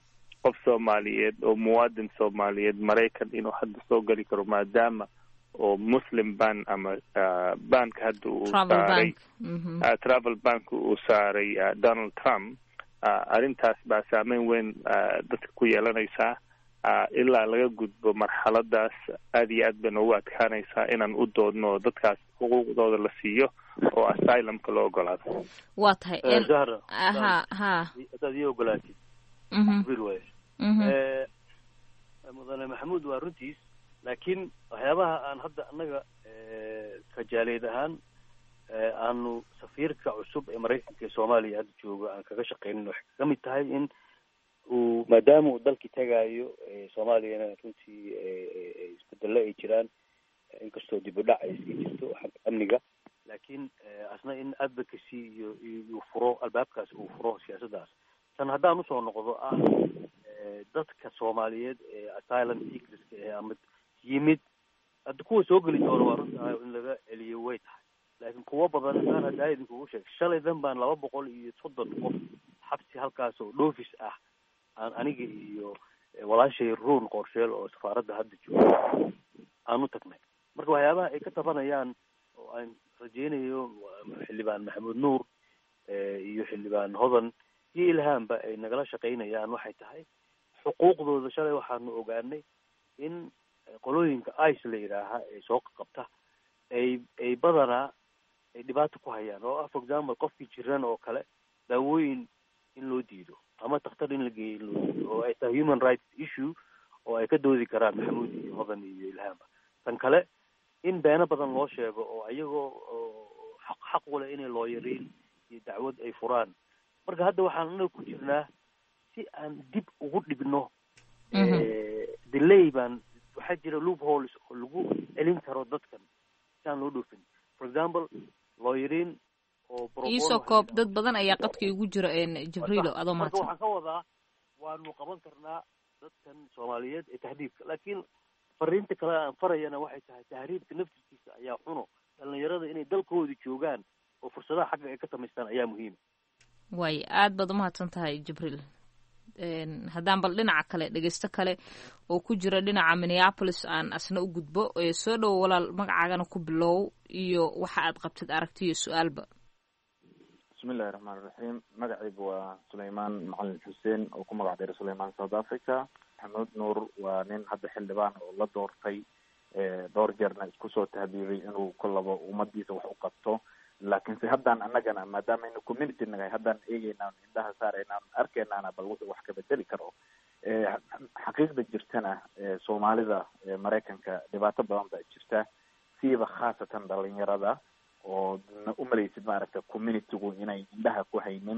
qof soomaaliyeed oo muwaadin soomaaliyeed maraykan inuu hadda soo geli karo maadaama oo muslim ban ama banka hadda uu saaray travel bank uu saaray donald trump arrintaas baa saameyn weyn dadka ku yeelanaysaa ilaa laga gudbo marxaladaas aad iyo aad bay noogu adkaanaysaa inaan u doodno dadkaas xuquuqdooda la siiyo oo asylumka loo ogolaado. waa tahay zahra ha ha hadaad ii ogolaatid bir waay mudane maxamuud waa runtiis laakiin waxyaabaha aan hadda annaga kajaaleed ahaan aanu safiirka cusub ee maraykanka ee soomaaliya hadda jooga aan kaga shaqeynin waxay ka mid tahay in uu maadaama uu dalkii tagaayo soomaaliyana runtii isbedelo ay jiraan inkastoo dib u dhac ay iska jirto xagga amniga laakiin asna in advocacy iyo iyo furo albaabkaas uu furo siyaasaddaas tan haddaan usoo noqdo ah dadka soomaaliyeed ee asylum seekerska ee ama yimid hadda kuwa soo geli doona waa runta in laga celiyo way tahay laakiin kuwo badan aan hadda idinkugu sheeg shalaydan baan laba boqol iyo soddon qof xabsi halkaas oo dhoofis ah aan aniga iyo walaashay ruun qorsheel oo safaaradda hadda jooga aan u tagnay marka waxyaabaha ay ka tabanayaan oo aan rajeynayo xildhibaan maxamuud nuur iyo xildhibaan hodan iyo ilhaamba ay nagala shaqaynayaan waxay tahay xuquuqdooda shalay waxaanu ogaanay in qolooyinka ice la yidhaaha ee soo qabta ay ay badanaa ay dhibaato ku hayaan oo ah for example qofkii jiran oo kale daawooyin in loo diido ama takhtar in la geeyo in loo diido oo ay tahay human rights issue oo ay ka doodi karaan maxamuud iyo hodan iyo ilhaamba tan kale in beeno badan loo sheego oo iyagoo xaq xaq u leh inay looyariin iyo dacwad ay furaan marka hadda waxaan anaga ku jirnaa si aan dib ugu dhibno delay baan waxaa jira loopholes oo lagu celin karo dadkan si aan loo dhoofin for example looyariin oo iisoo koob dad badan ayaa qadka igu jira jibriilo adoo mahadsan waxaan ka wadaa waanu qaban karnaa dadkan soomaaliyeed ee tahriibka laakiin fariinta kale aan farayana waxay tahay tahriibka naftiisa ayaa xuno dhalinyarada inay dalkooda joogaan oo fursadaha xagga ay ka samaystaan ayaa muhiima waay aad baad umahadsan tahay jibriil haddaan bal dhinaca kale dhegeysto kale oo ku jira dhinaca minneapolis aan asna u gudbo soo dhowo walaal magacaagana ku bilow iyo waxa aad qabtid aragtiyo su-aalba bismillahi raxmaan iraxiim magacayga waa sulaymaan macalin xuseen oo ku magac dheeray sulaymaan south africa maxamuud nuur waa nin hadda xildhibaan oo la doortay dhowr jeerna isku soo tahdiibay inuu kolaba ummadiisa wax u qabto laakiinse haddaan annagana maadaama aynu community nagahay haddaan eegeynaan indhaha saaraynaan arkeynaana bal wuxuu wax ka bedeli karo xaqiiqda jirtana soomaalida maraykanka dhibaato badan baa jirta siiba khaasatan dhalinyarada oo umalaysid maaragta communitygu inay indhaha ku haynin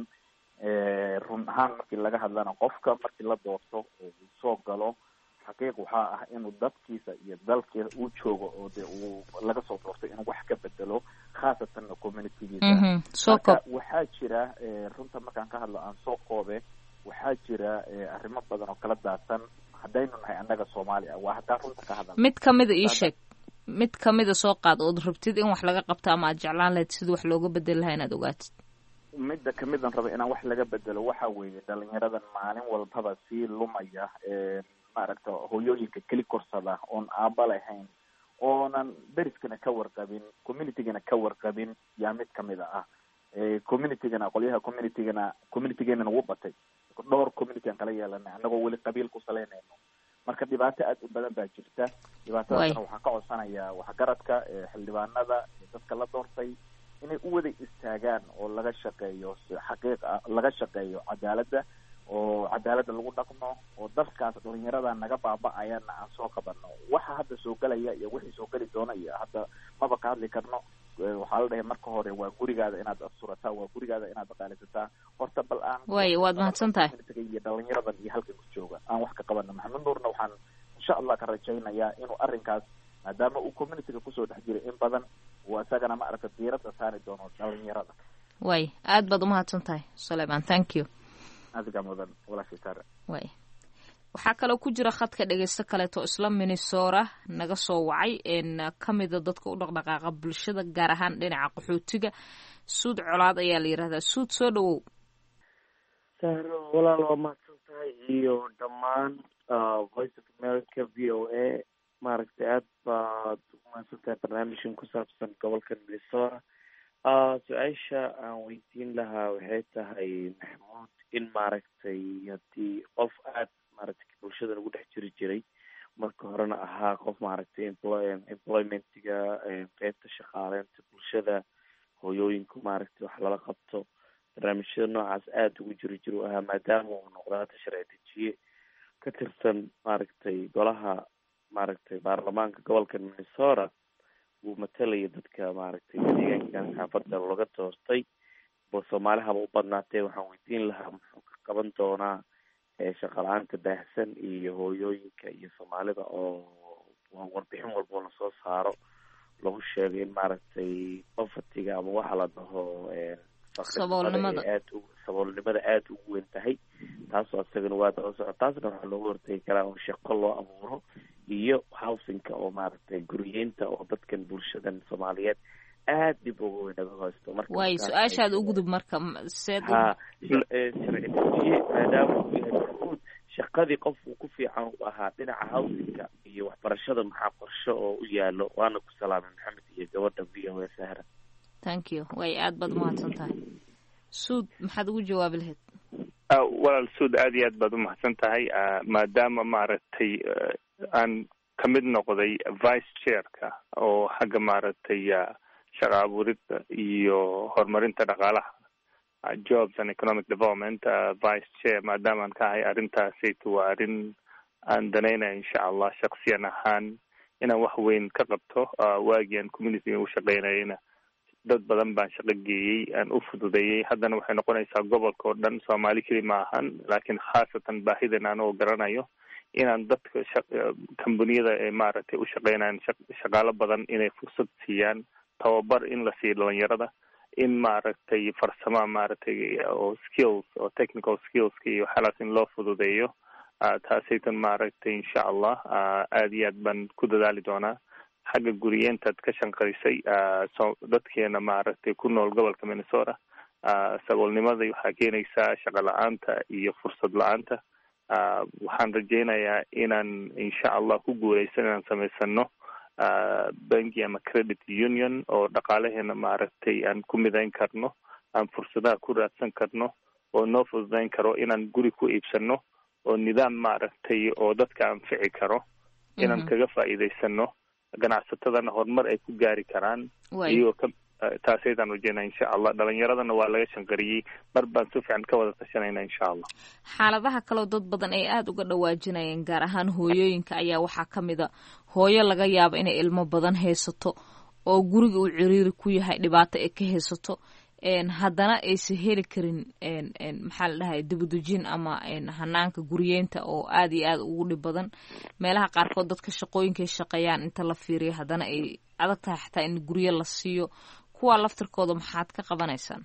run ahaan markii laga hadlana qofka markii la doorto oo uu soo galo xaqiiq waxaa ah inuu dadkiisa iyo dalkiisa uu joogo oo de uu laga soo doortay inuu wax ka bedelo khaasatan communitygiisa marka waxaa jira runta markaan ka hadlo aan soo koobe waxaa jira arrimo badan oo kala daadsan haddaynu nahay annaga soomaali ah waa haddaan runta ka hadal mid kamida ii sheeg mid kamida soo qaad ood rabtid in wax laga qabto ama aad jeclaan lahayd sidii wax looga bedeli lahaa inaad ogaatid midda kamidan raba inaan wax laga bedelo waxa weeye dhalinyaradan maalin walbaba sii lumaya maaragta hooyooyinka keli korsada oon aaba lahayn oonan deriskana ka warqabin communitygana ka warqabin yaa mid kamida ah communitygana qolyaha communitygana communitygeenana wuu batay dhowr community aan kala yeelanay annagoo weli qabiil ku salaynayno marka dhibaato aad u badan baa jirta dhibaatadaasna waxaan ka codsanayaa waxgaradka xildhibaanada dadka la doortay inay u wada istaagaan oo laga shaqeeyo xaqiiqa laga shaqeeyo cadaaladda oo cadaaladda lagu dhaqmo oo dalkaas dhalinyarada naga baaba-ayana aan soo qabano waxa hadda soo gelaya iyo wixii soo geli doona iyo hadda maba ka hadli karno waxaa la dhahay marka hore waa gurigaada inaad asurataa waa gurigaada inaad dhaqaalisataa horta bal aan way waad mahadsan tahay iyo dhalinyaradan iyo halkan ku jooga aan wax ka qabano maxamed nuurna waxaan insha allah ka rajaynayaa inuu arrinkaas maadaama uu communityga kusoo dhex jiray in badan uu isagana ma aragta diiradda saari doono dhalinyarada way aad baad umahadsan tahay sulayman thank you adiga mudan walaashii saare way waxaa kaloo ku jira khadka dhegeysto kaleeto isla minnesota naga soo wacay een kamida dadka u dhaqdhaqaaqa bulshada gaar ahaan dhinaca qaxootiga suud colaad ayaa la yidhahdaa suud soo dhawow sahro walaal waa mahadsan tahay iyo dhammaan voice of america v o a maaragtay aad baad umahadsantahay barnaamijkan ku saabsan gobolka minnesota. su-aasha aan weydiin lahaa waxay tahay maxamuud in maaragtay haddii qof aad maaragtay bulshadan ugu dhex jiri jiray marka horena ahaa qof maaragtay employ employmentiga qeybta shaqaaleynta bulshada hooyooyinku maaragtay wax lala qabto barnaamijyada noocaas aada ugu jiri jir u ahaa maadaama uu noqda hadda sharci dejiye ka tirsan maaragtay golaha maaragtay baarlamaanka gobolka minnesota uu matalaya dadka maaragtay deegaankan xaafadda laga doortay bo soomaalihaba u badnaatee waxaan weydiin lahaa muxuu ka qaban doonaa shaqa la-aanta baahsan iyo hooyooyinka iyo soomaalida oo warbixin walbo lasoo saaro lagu sheegay in maaragtay povertyga ama waxa la dhaho saboolnimada aad u saboolnimada aada ugu weyn tahay taasoo isagana waa daba soco taasna waxaa looga hortagi karaa oo shaqo loo abuuro iyo housingka oo maaragtay guriyeynta oo dadkan bulshadan soomaaliyeed aad dib uga weyn naga haysto marka way su-aashaad u gudub marka seed ha sharci dejiye maadaama uu yahay maxmuud shaqadii qof uu ku fiican u ahaa dhinaca housingka iyo waxbarashada maxaa qorshe oo u yaalo waana ku salaamay maxamed iyo gabadha v o a sahra thank you way aad baad umahadsan tahay suud maxaad ugu jawaabi lahayd walaal suud aad iyo aad baad umahadsan tahay maadaama maaragtay aan kamid noqday vice chairka oo xagga maaragtay shaqa abuurida iyo horumarinta dhaqaalaha jobs and economic development vice chair maadaama aan ka ahay arrintaasaytu waa arrin aan danaynaya insha allah shaksiyan ahaan inaan wax weyn ka qabto waagii aan communityga u shaqeynayana dad badan baan shaqo geeyey aan u fududeeyey haddana waxay noqonaysaa gobolka oo dhan soomaali keli ma ahan laakiin khaasatan baahidan anoo garanayo inaan dadka kambaniyada ee maaragtay u shaqeynayaan shaqaalo badan inay fursad siiyaan tababar in la siiyo dhalinyarada in maaragtay farsama maaragtay oo skills oo technical skillska iyo waxyaalaas in loo fududeeyo taasaytan maaragtay insha allah aad iyo aad baan ku dadaali doonaa xagga guriyeentaad ka shanqarisay so dadkeena maaragtay ku nool gobolka minnesota saboolnimada waxaa keenaysaa shaqa la-aanta iyo fursad la-aanta waxaan rajeynayaa inaan insha allah ku guuleysan inaan samaysano banki ama credit union oo dhaqaalaheena maaragtay aan ku midayn karno aan fursadaha ku raadsan karno oo noo fududayn karo inaan guri ku iibsano oo nidaam maaragtay oo dadka anfici karo inaan kaga faa'iidaysano ganacsatadana horumar ay ku gaari karaan iyagoo ka taasaydaan rajeynaa insha allah dhalinyaradana waa laga shanqariyey mar baan si fiican ka wada tashanayna insha allah xaaladaha kaleo dad badan ay aada uga dhawaajinayeen gaar ahaan hooyooyinka ayaa waxaa ka mid a hooyo laga yaabo inay ilmo badan haysato oo guriga uu ciriiri ku yahay dhibaato ay ka haysato haddana aysan heli karin maxaa la dhahay dibadejin ama hanaanka guriyeynta oo aad iyo aad ugu dhib badan meelaha qaarkood dadka shaqooyinkay shaqeeyaan inta la fiiriyo haddana ay adag tahay xataa in guryo la siiyo kuwaa laftirkooda maxaad ka qabanaysaan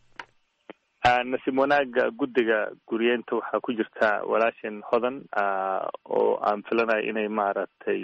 nasiib wanaaga guddiga guriyeynta waxaa ku jirta walaashan hodan oo aan filanayo inay maaragtay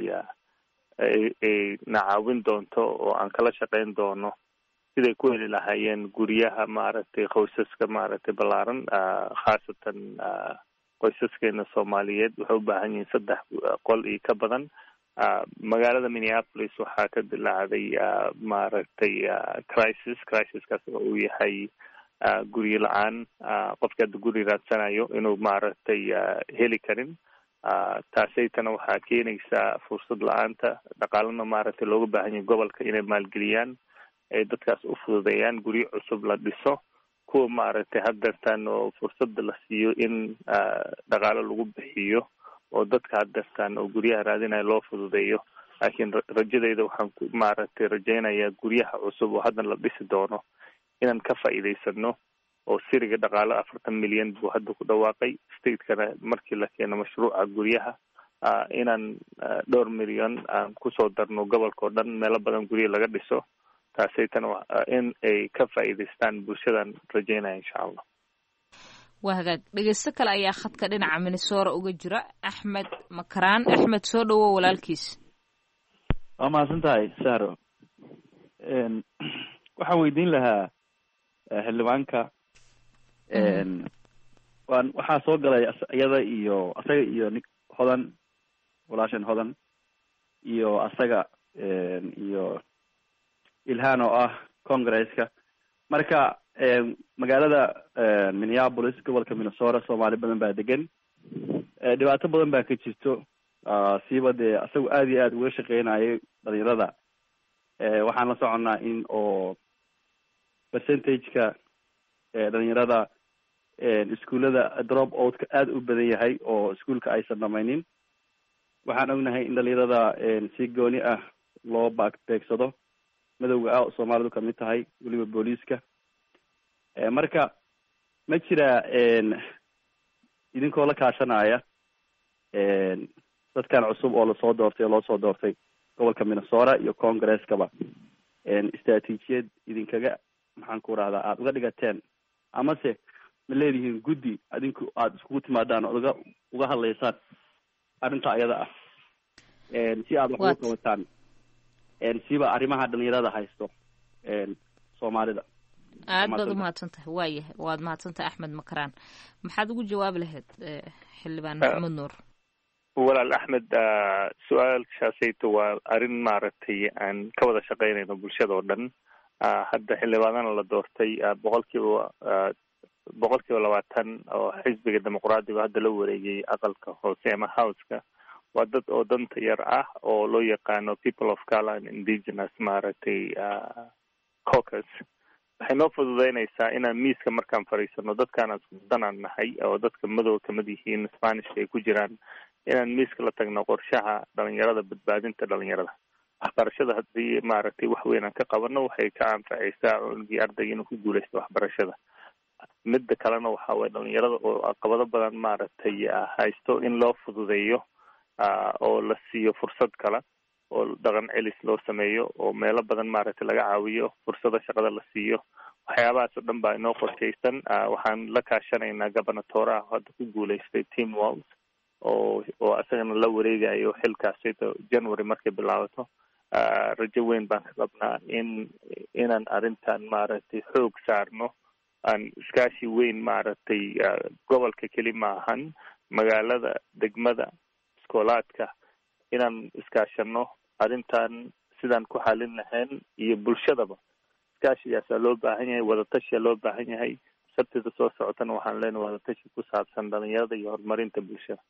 ay na caawin doonto oo aan kala shaqeyn doono siday ku heli lahaayeen guryaha maaragtay qoysaska maaragtay ballaaran khaasatan qoysaskeena soomaaliyeed waxay u baahan yihiin saddex qol iyo ka badan magaalada minneapolis waxaa ka dilaacday maaragtay crisis crisiskaas oo uu yahay guryo la-aan qofka hadda guri raadsanayo inuu maaragtay heli karin taasaytana waxaa keenaysaa fursad la-aanta dhaqaalana maaragtay looga baahan yahay gobolka inay maalgeliyaan ay dadkaas u fududeeyaan guryo cusub la dhiso kuwa maaragtay haddeertaan oo fursada la siiyo in dhaqaalo lagu bixiyo oo dadka haddeertaan oo guryaha raadinaya loo fududeeyo laakiin rajadayda waxaan ku maaragtay rajeynayaa guryaha cusub oo haddan la dhisi doono inaan ka faa'iidaysano oo siriga dhaqaalo afartan milyan buu hadda ku dhawaaqay stateskana markii la keeno mashruuca guryaha inaan dhowr milyan aan kusoo darno gobolka oo dhan meelo badan gurya laga dhiso taasaytan in ay ka faa'iidaystaan bulshadan rajeynaya insha allah waa hagaag dhegeysto kale ayaa khadka dhinaca minnesota uga jira axmed makaraan axmed soo dhawow walaalkiis waa mahadsan tahay sahro waxaan weydiin lahaa xildhibaanka waan waxaa soo galay iyada iyo asaga iyo nin hodan walaashan hodan iyo asaga iyo ilhaan oo ah congresska marka magaalada Minneapolis gobolka Minnesota Soomaali badan baa degan dhibaato badan baa ka jirto siiba dee asagu aad iyo aad uga shaqeynayay dhalinyarada waxaan la soconnaa in oo percentage-ka dhalinyarada iskuullada drop outka aad u badan yahay oo iskuulka aysan dhamaynin waxaan ognahay in dhalinyarada si gooni ah loo baagbeegsado madowga ah oo Soomaalidu kamid tahay weliba booliiska marka ma jira idinkoo la kaashanaya dadkan cusub oo lasoo doortay oo loo soo doortay gobolka Minnesota iyo Congress-kaba istaraatiijiyad idinkaga maxaan ku rahdaa aada uga dhigateen amase ma leedihiin guddi adinku aada iskugu timaadaan oo uga uga hadlaysaan arrinta ayada ah si aada wax uga qabataan siba arrimaha dhalinyarada haysto Soomaalida aad baad umahadsantahay waayahay waad mahadsantahay Axmed Makaraan maxaad ugu jawaabi lahayd xildhibaan Maxamed Nuur walaal Axmed su-aalkaasayto waa arrin maaragtay aan ka wada shaqeynayno bulshada oo dhan hadda xildhibaanana la doortay boqolkiiba boqolkiiba labaatan oo xisbiga dimuqraadiga hadda la wareegay aqalka hoose ama houseka waa dad oo danta yar ah oo loo yaqaano people of color and indigenous maaragtay caucus waxay noo fududeynaysaa inaan miiska markaan fadhiisano dadkaan danaan nahay oo dadka madow kamid yihiin Spanishka ay ku jiraan inaan miiska la tagno qorshaha dhalinyarada badbaadinta dhalinyarada waxbarashada haddii maaragtay wax weyn aan ka qabano waxay ka anfacaysaa unugii ardayga inuu ku guuleysto waxbarashada midda kalena waxa waye dhalinyarada oo caqabado badan maaragtay haysto in loo fududeeyo oo la siiyo fursad kale oo dhaqan celis loo sameeyo oo meelo badan maaragtay laga caawiyo fursada shaqada la siiyo waxyaabahaas oo dhan baa inoo qorshaysan waxaan la kaashanaynaa gobernatoraha hadda ku guuleystay Tim Walz oo oo asagana la wareegayo xilkaasi January markay bilaabato rajo weyn baan ka qabnaa in inaan arrintan maaragtay xoog saarno aan iskaashi weyn maaragtay gobolka keli ma ahan magaalada degmada iskoolaadka inaan iskaashano arrintan sidaan ku xalin lahayn iyo bulshadaba iskaashigaasaa loo baahan yahay wadatashiyaa loo baahan yahay sabtida soo socotana waxaan leenahay wadatashi ku saabsan dhalinyarada iyo horumarinta bulshada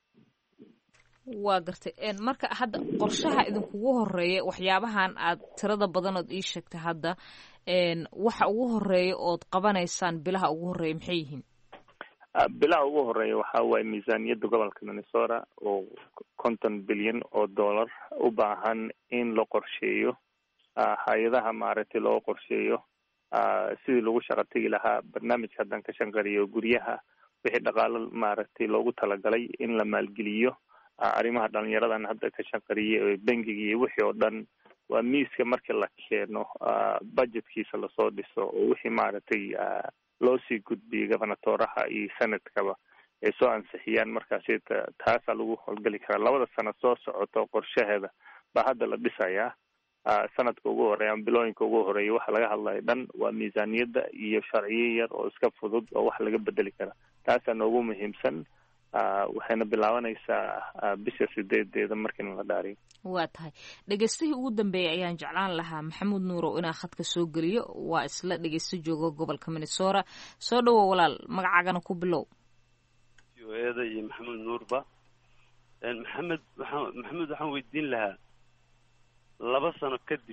waa gartay marka hadda qorshaha idinkugu horeeya waxyaabahan aad tirada badanood ii sheegtay hadda waxa ugu horeeya ood qabanaysaan bilaha ugu horeeya maxay yihiin bilaha ugu horeeya waxa waaye miisaaniyadda gobolka Minnesota oo konton bilyan oo dollar u baahan in la qorsheeyo hay-adaha maaragtay loo qorsheeyo sidii lagu shaqo tegi lahaa barnaamij haddan ka shanqariyo guryaha wixii dhaqaalo maaragtay loogu talagalay in la maalgeliyo arrimaha dhalinyaradan hadda ka shanqariyay bangiga iyo wixii oo dhan waa miiska markii la keeno budgetkiisa lasoo dhiso oo wixii maaragtay loo sii gudbiyay gobernatoraha iyo sanadkaba ay soo ansixiyaan markaasi taasaa lagu howlgeli karaa labada sano soo socoto qorshaheeda baa hadda la dhisayaa sanadka ugu horeeya ama bilooyinka ugu horeeya waxa laga hadlayo dhan waa miisaaniyadda iyo sharciyo yar oo iska fudud oo wax laga bedeli kara taasaa noogu muhiimsan waxayna bilaabanaysaa bisha sideedeeda markiina la dhaariyo waa tahay dhegeystihii ugu dambeeyay ayaan jeclaan lahaa Maxamed Nuurow inaa khadka soo geliyo waa isla dhegeysto jooga gobolka Minnesota soo dhawo walaal magacaagana ku bilow eeda iyo Maxamed Nuurba maxamed waxaan maxamed waxaan weydiin lahaa laba sano kadib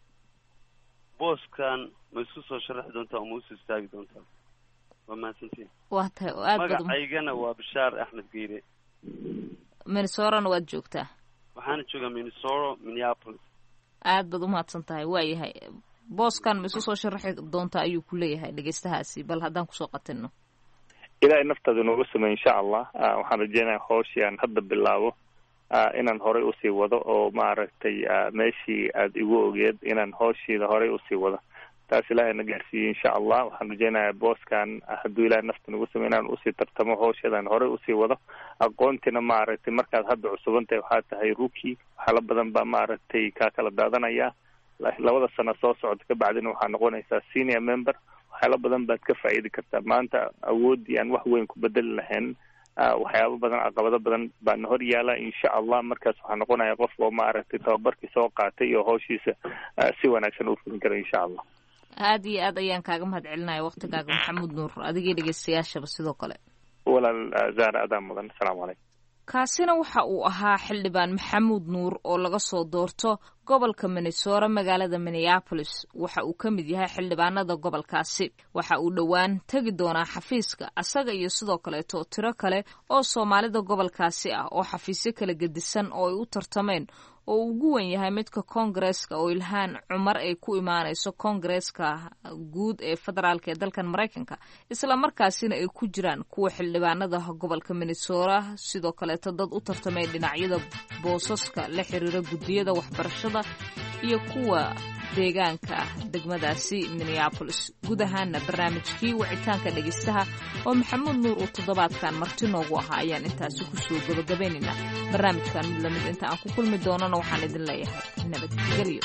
booskan ma isku soo sharaxi doontaa oo ma usoo istaagi doontaa waa mahadsantiin waa tahay oo aad badan magacaygana waa Bishaar Axmed Geire Minnesota waad joogtaa waxaan joogaa Minnesota Minneapolis aad baad u mahadsan tahay waayahay booskan ma isku soo sharaxi doontaa ayuu ku leeyahay dhegeystahaasi bal haddaan kusoo qatinno ilaahay naftaada nooga sameey insha Allah waxaan rajeynayaa hawshii aan hadda bilaabo inaan horey usii wado oo maaragtay meeshii aad igu ogeed inaan hawshiida horey usii wado taas ilaahay na gaarsiiyey insha Allah waxaan rajeynayaa booskan hadduu ilaahay nafta nagu sameey inaan usii tartamo hawsheedaan horey usii wado aqoontina maaragtay markaad hadda cusubantahay waxaa tahay rookie waxyaalo badan baa maaragtay kaa kala daadanaya labada sano soo socota kabacdina waxaa noqonaysaa senior member waxyaalo badan baad ka faa'iidi kartaa. Maanta awooddii aan wax weyn ku bedeli lahayn waxyaabo badan caqabado badan baana hor yaala. insha allah markaas waxaa noqonaya qof oo maaragtay tababarkii soo qaatay iyo hawshiisa si wanaagsan u fulin kara insha allah. aad iyo aad ayaan kaaga mahad celinaya waqtigaaga maxamuud nuur, adigii dhegeystayaashaba sidoo kale. walaal zaara adaa mudan. asalaamu calaykum. kaasina waxa uu ahaa xildhibaan maxamuud nuur oo laga soo doorto gobolka Minnesota magaalada Minneapolis. waxa uu ka mid yahay xildhibaanada gobolkaasi. waxa uu dhowaan tagi doonaa xafiiska asaga iyo sidoo kaleeto tiro kale oo Soomaalida gobolkaasi ah oo xafiisyo kala gedisan oo ay u tartameen oo ugu weyn yahay midka Congress-ka oo Ilhaan Cumar ay ku imaanayso Congress-ka guud ee federaalka ee dalkan Mareykanka, isla markaasina ay ku jiraan kuwa xildhibaanada gobolka Minnesota sidoo kale dad u tartamay dhinacyada boosaska la xiriira gudiyada waxbarashada iyo kuwa deegaanka degmadaasi Minneapolis. guud ahaana barnaamijkii wicitaanka dhegeystaha oo maxamuud nuur uu toddobaadkan marti noogu ahaa ayaan intaasi kusoo gabagabaynaynaa. barnaamijkan mid lamid inta aan ku kulmi doonana waxaan idin leeyahay nabadgelyo.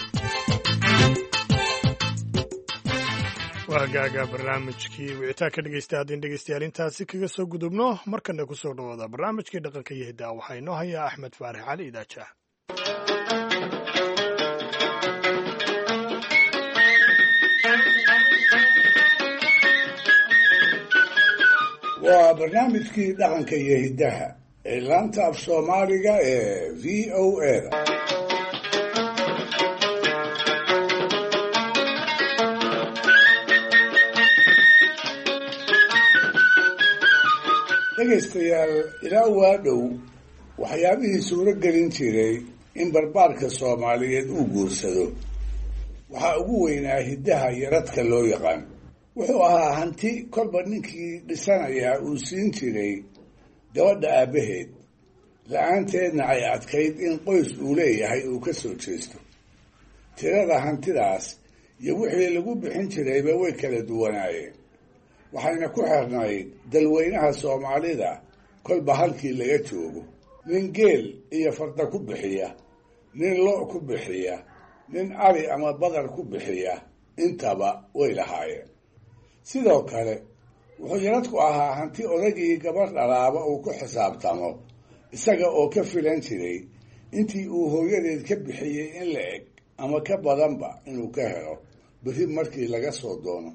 waagaaga barnaamijkii wicitaanka dhegeysta haddin dhegeystayaal intaasi kaga soo gudubno markana kusoo dhawaada barnaamijkii dhaqanka iyo hiddaha. waxaa inoo hayaa axmed faarax cali idaajaah. waa barnaamijkii dhaqanka iyo hiddaha ee laanta af soomaaliga ee v o a da. dhegaystayaal, ilaa waa dhow waxyaabihii suuro gelin jiray in barbaarka soomaaliyeed uu guursado waxaa ugu weynaa hiddaha yaradka loo yaqaan. wuxuu ahaa hanti kolba ninkii dhisanayaa uu siin jiray gabadha aabbaheed, la-aanteedna ay adkayd in qoys uu leeyahay uu ka soo jeesto. tirada hantidaas iyo wixii lagu bixin jirayba way kala duwanaayeen, waxayna ku xirnayd dalweynaha soomaalida kolba halkii laga joogo. nin geel iyo farda ku bixiya, nin lo' ku bixiya, nin ari ama badar ku bixiya, intaba way lahaayeen. sidoo kale wuxuu yaradku ahaa hanti odagii gabadh dhalaaba uu ku xisaabtamo, isaga oo ka filan jiray intii uu hooyadeed ka bixiyey in la eg ama ka badanba inuu ka helo berri markii laga soo doono.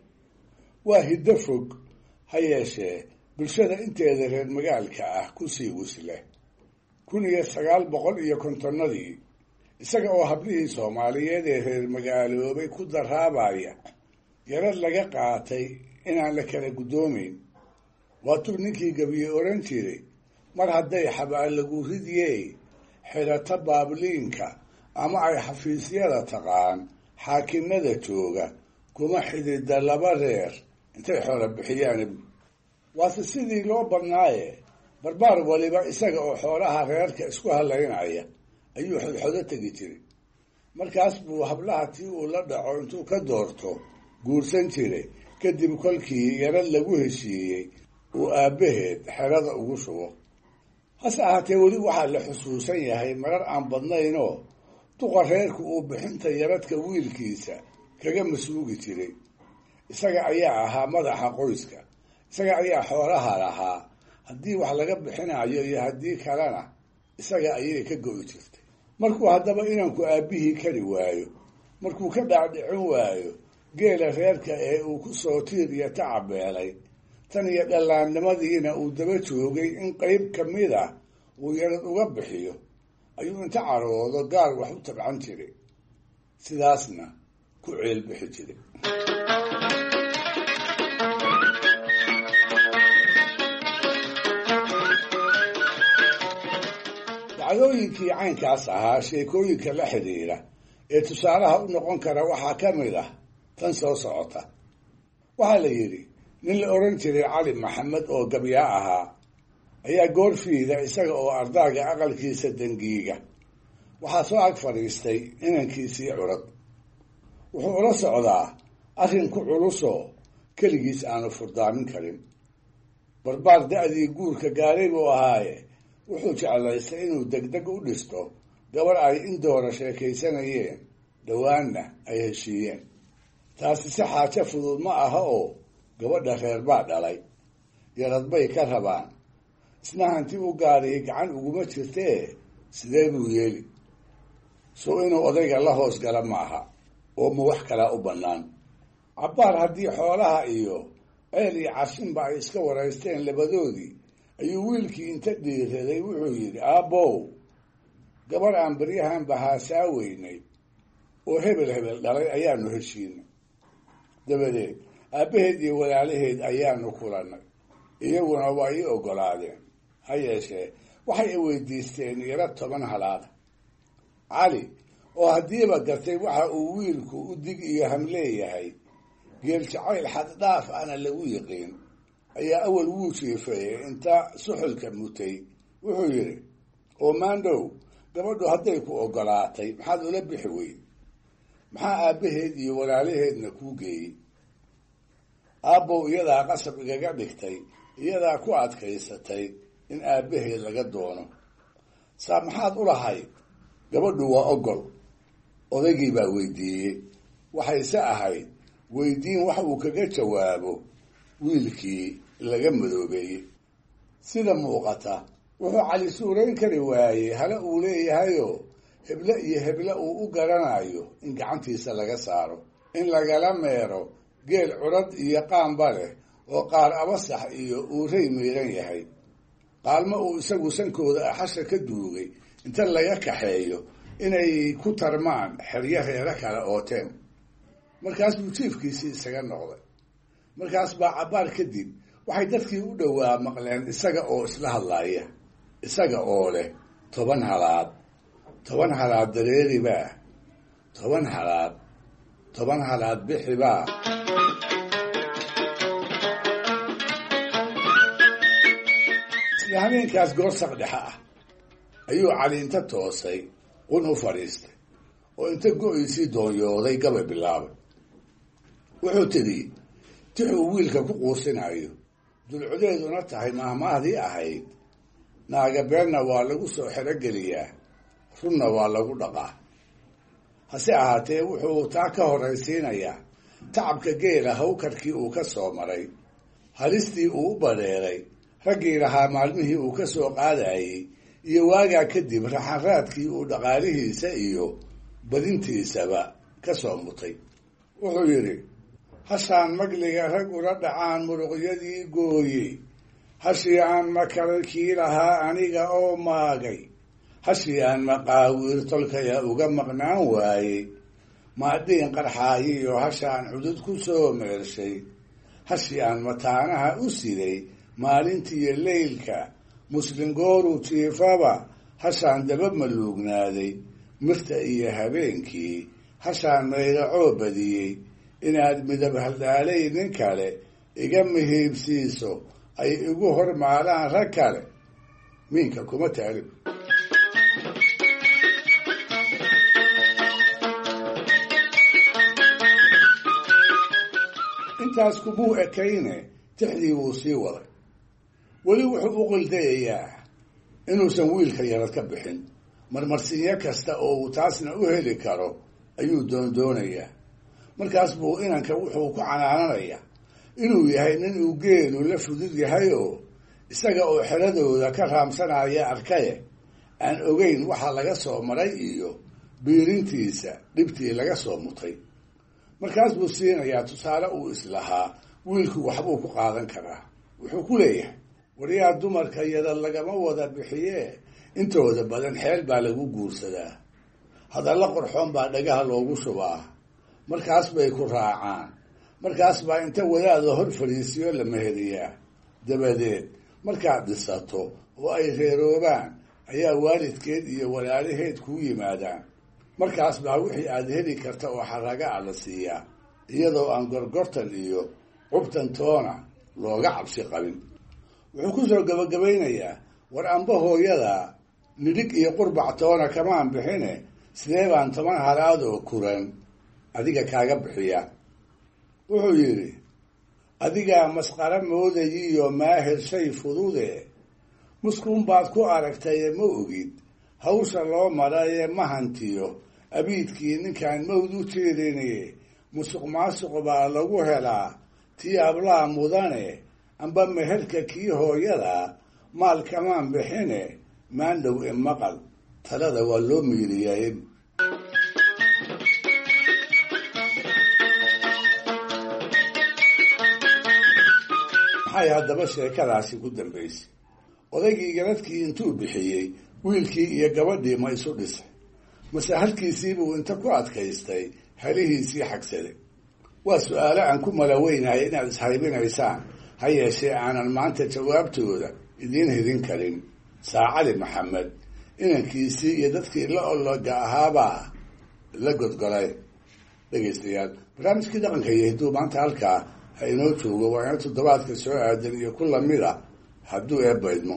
waa hiddo fog, ha yeeshee bulshada inteeda reer magaalka ah kusii wisleh. kun iyo sagaal boqol iyo kontonnadii isaga oo hablihii soomaaliyeed ee reer magaaloobay ku daraabaya yarad laga qaatay inaan la kala guddoomayn. waatuu ninkii gabiye oran jiray, mar hadday xabaal lagu ridiyey xidhata baabliinka ama ay xafiisyada taqaan xaakimada jooga kuma xidida laba reer intay xoola bixiyaan. waase sidii loo badnaaye barbaar waliba isaga oo xoolaha reerka isku halaynaya ayuu xodxodo tegi jiray. markaas buu hablaha tii uu la dhaco intuu ka doorto guursan jiray, kadib kolkii yarad lagu heshiiyey uu aabbaheed xerada ugu shubo. hase ahaatee weli waxaa la xusuusan yahay marar aan badnaynoo duqa reerku uu bixinta yaradka wiilkiisa kaga masuugi jiray. isaga ayaa ahaa madaxa qoyska, isaga ayaa xoolaha lahaa. haddii wax laga bixinayo iyo haddii kalena isaga ayay ka go'i jirtay. markuu haddaba inanku aabbihii kari waayo, markuu ka dhaadhicin waayo geela reerka ee uu ku soo tiir iyo tacabeelay, tan iyo dhallaannimadiina uu daba joogay in qayb ka mid ah uu yarad uga bixiyo, ayuu inta caroodo gaar wax u tabcan jiray, sidaasna ku ceelbixi jiray. dhacdooyinkii caynkaas ahaa sheekooyinka la xidhiidha ee tusaalaha u noqon kara waxaa ka mid ah tan soo socota. waxaa la yidhi nin la odhan jiray cali maxamed oo gabyaa ahaa ayaa goorfiida isaga oo ardaaga aqalkiisa dangiiga waxaa soo ag fadhiistay inankiisii curad. wuxuu ula socdaa arrin ku culusoo keligiis aanu furdaamin karin. barbaar da-dii guurka gaaray buu ahaaye wuxuu jeclaystay inuu degdeg u dhisto gabar ay in doora sheekaysanayeen, dhowaanna ay heshiiyeen. taasi si xaajo fudud ma aha oo gabadha reer baa dhalay yarad bay ka rabaan isna hanti u gaadhay gacan uguma jirtee sidee buu yeeli so inuu odayga la hoos gala maaha oo ma wax kalaa u bannaan cabbaar haddii xoolaha iyo ceel iyo cashinba ay iska waraysteen labadoodii ayuu wiilkii inta dhiiraday wuxuu yidhi aabbow gabarh aan baryahan bahaasaa weynay oo hebel hebel dhalay ayaanu heshiinay dabadeed aabbaheed iyo walaalaheed ayaanu kulannay iyaguna waa ii oggolaadeen ha yeeshee waxay i weydiisteen yaro toban halaada cali oo haddiiba gartay waxa uu wiilku u dig iyo hamleeyahay geel jacayl xaddhaaf ana lagu yiqiin ayaa awal wuu jiifeeyey inta suxulka mutay wuxuu yidhi oo maandhow gabadhu hadday ku oggolaatay maxaad ula bixi weyn maxaa aabbaheed iyo walaalaheedna kuu geeyey aabbow iyadaa qasab igaga dhigtay iyadaa ku adkaysatay in aabbaheed laga doono saa maxaad u lahayd gabadhu waa oggol odaygii baa weydiiyey waxayse ahayd weydiin wax uu kaga jawaabo wiilkii laga madoobeeyey sida muuqata wuxuu cali suurayn kari waayey hala uu leeyahayoo heble iyo heble uu u garanayo in gacantiisa laga saaro in lagala meero geel curad iyo qaanba leh oo qaar abasax iyo uuray miiran yahay qaalmo uu isagu sankooda axasha ka duugay inta laga kaxeeyo inay ku tarmaan xeryo reero kale ooteen markaas buu jiifkiisii isaga noqday markaas baa cabbaar kadib waxay dadkii u dhowaa maqleen isaga oo isla hadlaaya isaga oo leh toban halaad toban halaad dareeribaa toban halaad toban halaad bixibaa isla habeenkaas goorsaq dhexe ah ayuu cali inta toosay qun u fadhiistay oo inta go-iisii doonyooday gabay bilaabay wuxuu tidhi tixuu wiilka ku quusinayo dulcudeeduna tahay mahmaahdii ahayd naaga beenna waa lagu soo xerogeliyaa runna waa lagu dhaqaa hase ahaatee wuxuu taa ka horraysiinayaa tacabka geela hawkarkii uu ka soo maray halistii uu u badheeray raggii lahaa maalmihii uu ka soo qaadayey iyo waagaa kadib raxanraadkii uu dhaqaalihiisa iyo badintiisaba ka soo mutay wuxuu yidhi hashaan magliga rag ula dhacaan muruqyadii gooyey hashii aan makalkii lahaa aniga oo maagay hashii aan maqaawiir tolkaya uga maqnaan waayey maadhiin qarxaayiyo hashaan cudud ku soo meershay hashii aan mataanaha u siday maalintiiyo leylka muslim gooruu jiifaba hashaan daba maluugnaaday mirta iyo habeenkii hashaan maydacoo badiyey inaad midab haldhaalay nin kale iga mihiibsiiso ay igu hormaalaan rag kale miinka kuma taalib intaas kumuu ekayne tixdii wuu sii waday weli wuxuu u qildayayaa inuusan wiilka yarad ka bixin marmarsinyo kasta oo uu taasna u heli karo ayuu doondoonayaa markaas buu inanka wuxuu ku canaananayaa inuu yahay nin uu geelu la fudud yahay oo isaga oo xeradooda ka raamsanaya arkaye aan ogeyn waxa laga soo maray iyo biirintiisa dhibtii laga soo mutay markaas buu siinayaa tusaale uu islahaa wiilku waxbuu ku qaadan karaa wuxuu ku leeyahay waryaa dumarka yada lagama wada bixiyee intooda badan xeel baa lagu guursadaa hadalla qorxoon baa dhagaha loogu shubaa markaas bay ku raacaan markaas baa inta wadaada hor fadhiisiyo la meheriyaa dabadeed markaad dhisato oo ay reeroobaan ayaa waalidkeed iyo walaalaheed kuu yimaadaan markaas baa wixii aad heli karta oo xaraga ah la siiyaa iyadoo aan gorgortan iyo cubtan toona looga cabsi qabin wuxuu ku soo gabagabaynayaa war amba hooyada nidhig iyo qurbac toona kamaan bixine sidee baan toban halaadoo kuran adiga kaaga bixiya wuxuu yidhi adigaa masqara moodayiyo maahir shay fudude muskuun baad ku aragtaye ma ogid hawsha loo maraye ma hantiyo abiidkii ninkaan mawd u jeedinaye musuq maasuq baa lagu helaa tii ablaha mudane amba meherka kii hooyada maal kamaan bixine maandhow imaqal talada waa loo miiriyay. maxay haddaba sheekadaasi ku dambaysay? odaygii garadkii intuu bixiyey wiilkii iyo gabadhii ma isu dhisay, mase halkiisiibuu inta ku adkaystay halihiisii xagsaday? waa su-aalo aan ku malaweynahay inaad ishaybinaysaan, ha yeeshee aanan maanta jawaabtooda idiin hidin karin. saacali maxamed inankiisii iyo dadkii la ologa ahaabaa la godgolay. dhegaystayaal, barnaamijkii dhaqanka iyo hidduu maanta halkaa ha inoo joogo. waa ina toddobaadka soo aadan iyo ku lamida hadduu eebbaydmo.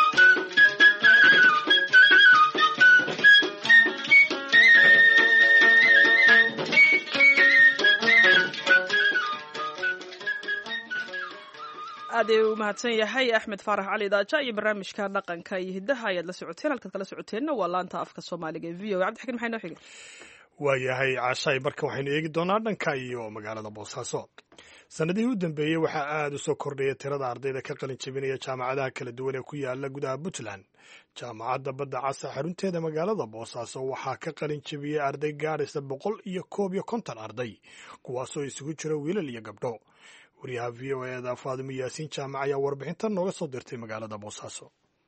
aad ay u mahadsan yahay axmed faarax cali daaja iyo barnaamijka dhaqanka iyo hiddaha ayaad la socoteen. halkaad kala socoteenna waa laanta afka soomaaliga ee v o a. cabdixakiin maxay noo xigay? waayahay caashaay, marka waxaynu eegi doonaa dhanka iyo magaalada boosaaso. sanadihii u dambeeyey waxaa aada u soo kordhaya tirada ardayda ka qalin jebinaya jaamacadaha kala duwan ee ku yaala gudaha puntland. jaamacadda badda casa xarunteeda magaalada boosaaso waxaa ka qalin jebiyey arday gaadhaysa boqol iyo koob iyo konton arday, kuwaasoo isugu jira wiilal iyo gabdho. wariyaha v o eda faadimo yaasiin jaamac ayaa warbixintan nooga soo dirtay magaalada boosaaso.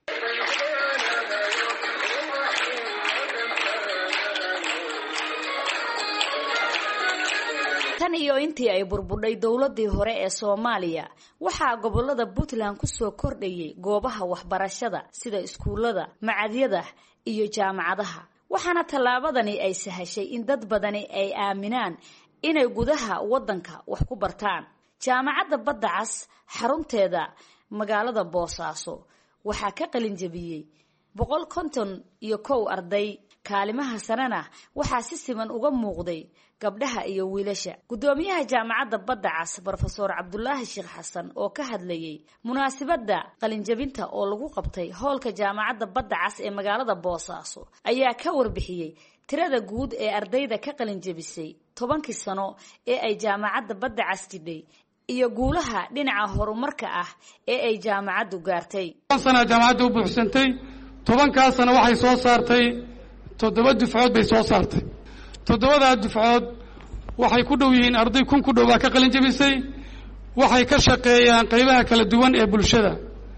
tan iyo intii ay burbudhay dowladii hore ee Soomaaliya waxaa gobolada Puntland ku soo kordhayay goobaha waxbarashada sida iskuulada, macadyada iyo jaamacadaha. waxaana tallaabadani ay sahashay in dad badani ay aaminaan inay gudaha wadanka wax ku bartaan. jaamacadda badda cas xarunteeda magaalada Boosaaso waxaa ka qalin jabiyay boqol konton iyo kow arday. kaalimaha sanana waxaa si siman uga muuqday gabdhaha iyo wiilasha. gudoomiyaha jaamacadda badda cas Professor Cabdullaahi Sheekh Xasan oo ka hadlayay munaasabadda qalin jabinta oo lagu qabtay hoolka jaamacadda badda cas ee magaalada Boosaaso ayaa ka warbixiyay tirada guud ee ardayda ka qalin jabisay tobankii sano ee ay jaamacadda badda cas jidhay iyo guulaha dhinaca horumarka ah ee ay jaamacaddu gaartay. sana jaamacaddu u buuxsantay tobankaas sana waxay soo saartay toddoba dufcood bay soo saartay. toddobada dufcood waxay ku dhow yihiin arday kun ku dhow baa ka qalin jabisay. waxay ka shaqeeyaan qaybaha kala duwan ee bulshada,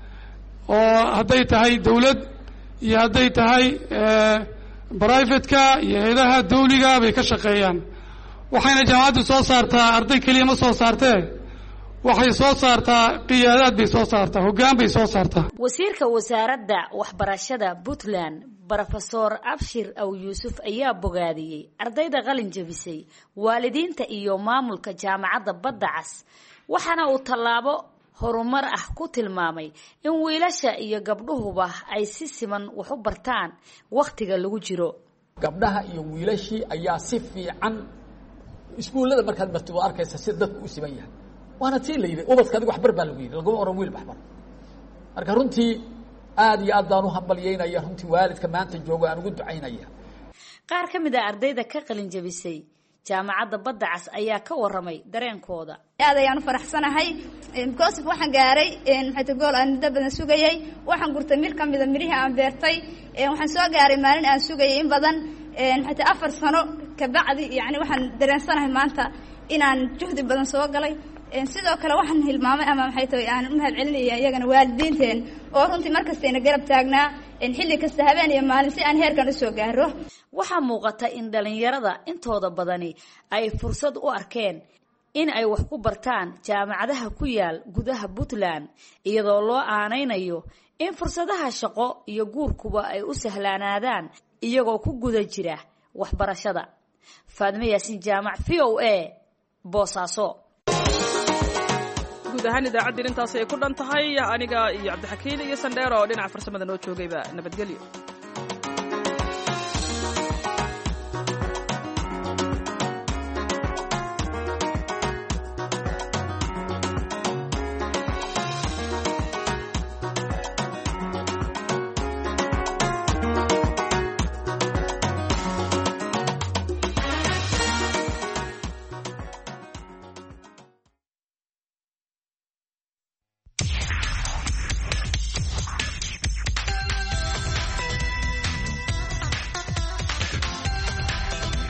oo hadday tahay dawlad iyo hadday tahay private-ka iyo hay'adaha dawliga bay ka shaqeeyaan. waxayna jaamacaddu soo saartaa arday keliya ma soo saartee waxay soo saartaa qiyaadaad bay soo saartaa, hoggaan bay soo saartaa. wasiirka wasaaradda waxbarashada Puntland Professor Abshir Aw Yuusuf ayaa bogaadiyey ardayda qalin jabisay, waalidiinta iyo maamulka jaamacadda badda cas. waxaana uu tallaabo horumar ah ku tilmaamay in wiilasha iyo gabdhuhuba ay si siman wax u bartaan waqtiga lagu jiro. gabdhaha iyo wiilashii ayaa si fiican iskuulada markaad martid waa arkaysa si dadku u siman yahay. waana tii la yidhi ubadka adiga waxbar baa lagu yidhi, laguma oran wiil waxbar. marka runtii aad iyo aad baan u hambalyeynaya runtii waalidka maanta jooga aan ugu ducaynaya. qaar ka mid ah ardayda ka qalin jabisay jaamacadda badda cas ayaa ka waramay dareenkooda. aad ayaan u faraxsanahay because waxaan gaaray maxay tahay gool aan muddo badan sugayay. waxaan gurtay mir ka mid ah mirihii aan beertay. waxaan soo gaaray maalin aan sugayay in badan maxay tahay afar sano ka bacdi. yani waxaan dareensanahay maanta inaan juhdi badan soo galay. sidoo kale waxaan hilmaamay ama maxay tahay aan u mahad celinaya iyagana waalidiinteen oo runtii markastayna garab taagnaa xilli kasta habeen iyo maalin si aan heerkan u soo gaaro. waxaa muuqata in dhalinyarada intooda badani ay fursad u arkeen in ay wax ku bartaan jaamacadaha ku yaal gudaha Puntland, iyadoo loo aanaynayo in fursadaha shaqo iyo guurkuba ay u sahlaanaadaan iyagoo ku guda jira waxbarashada. Faadimo Yaasiin Jaamac, V O A, Boosaaso. guud ahaan idaacaddii intaas ay ku dhan tahay. aniga iyo cabdixakiin iyo sandheero oo dhinaca farsamada noo joogayba nabadgelyo.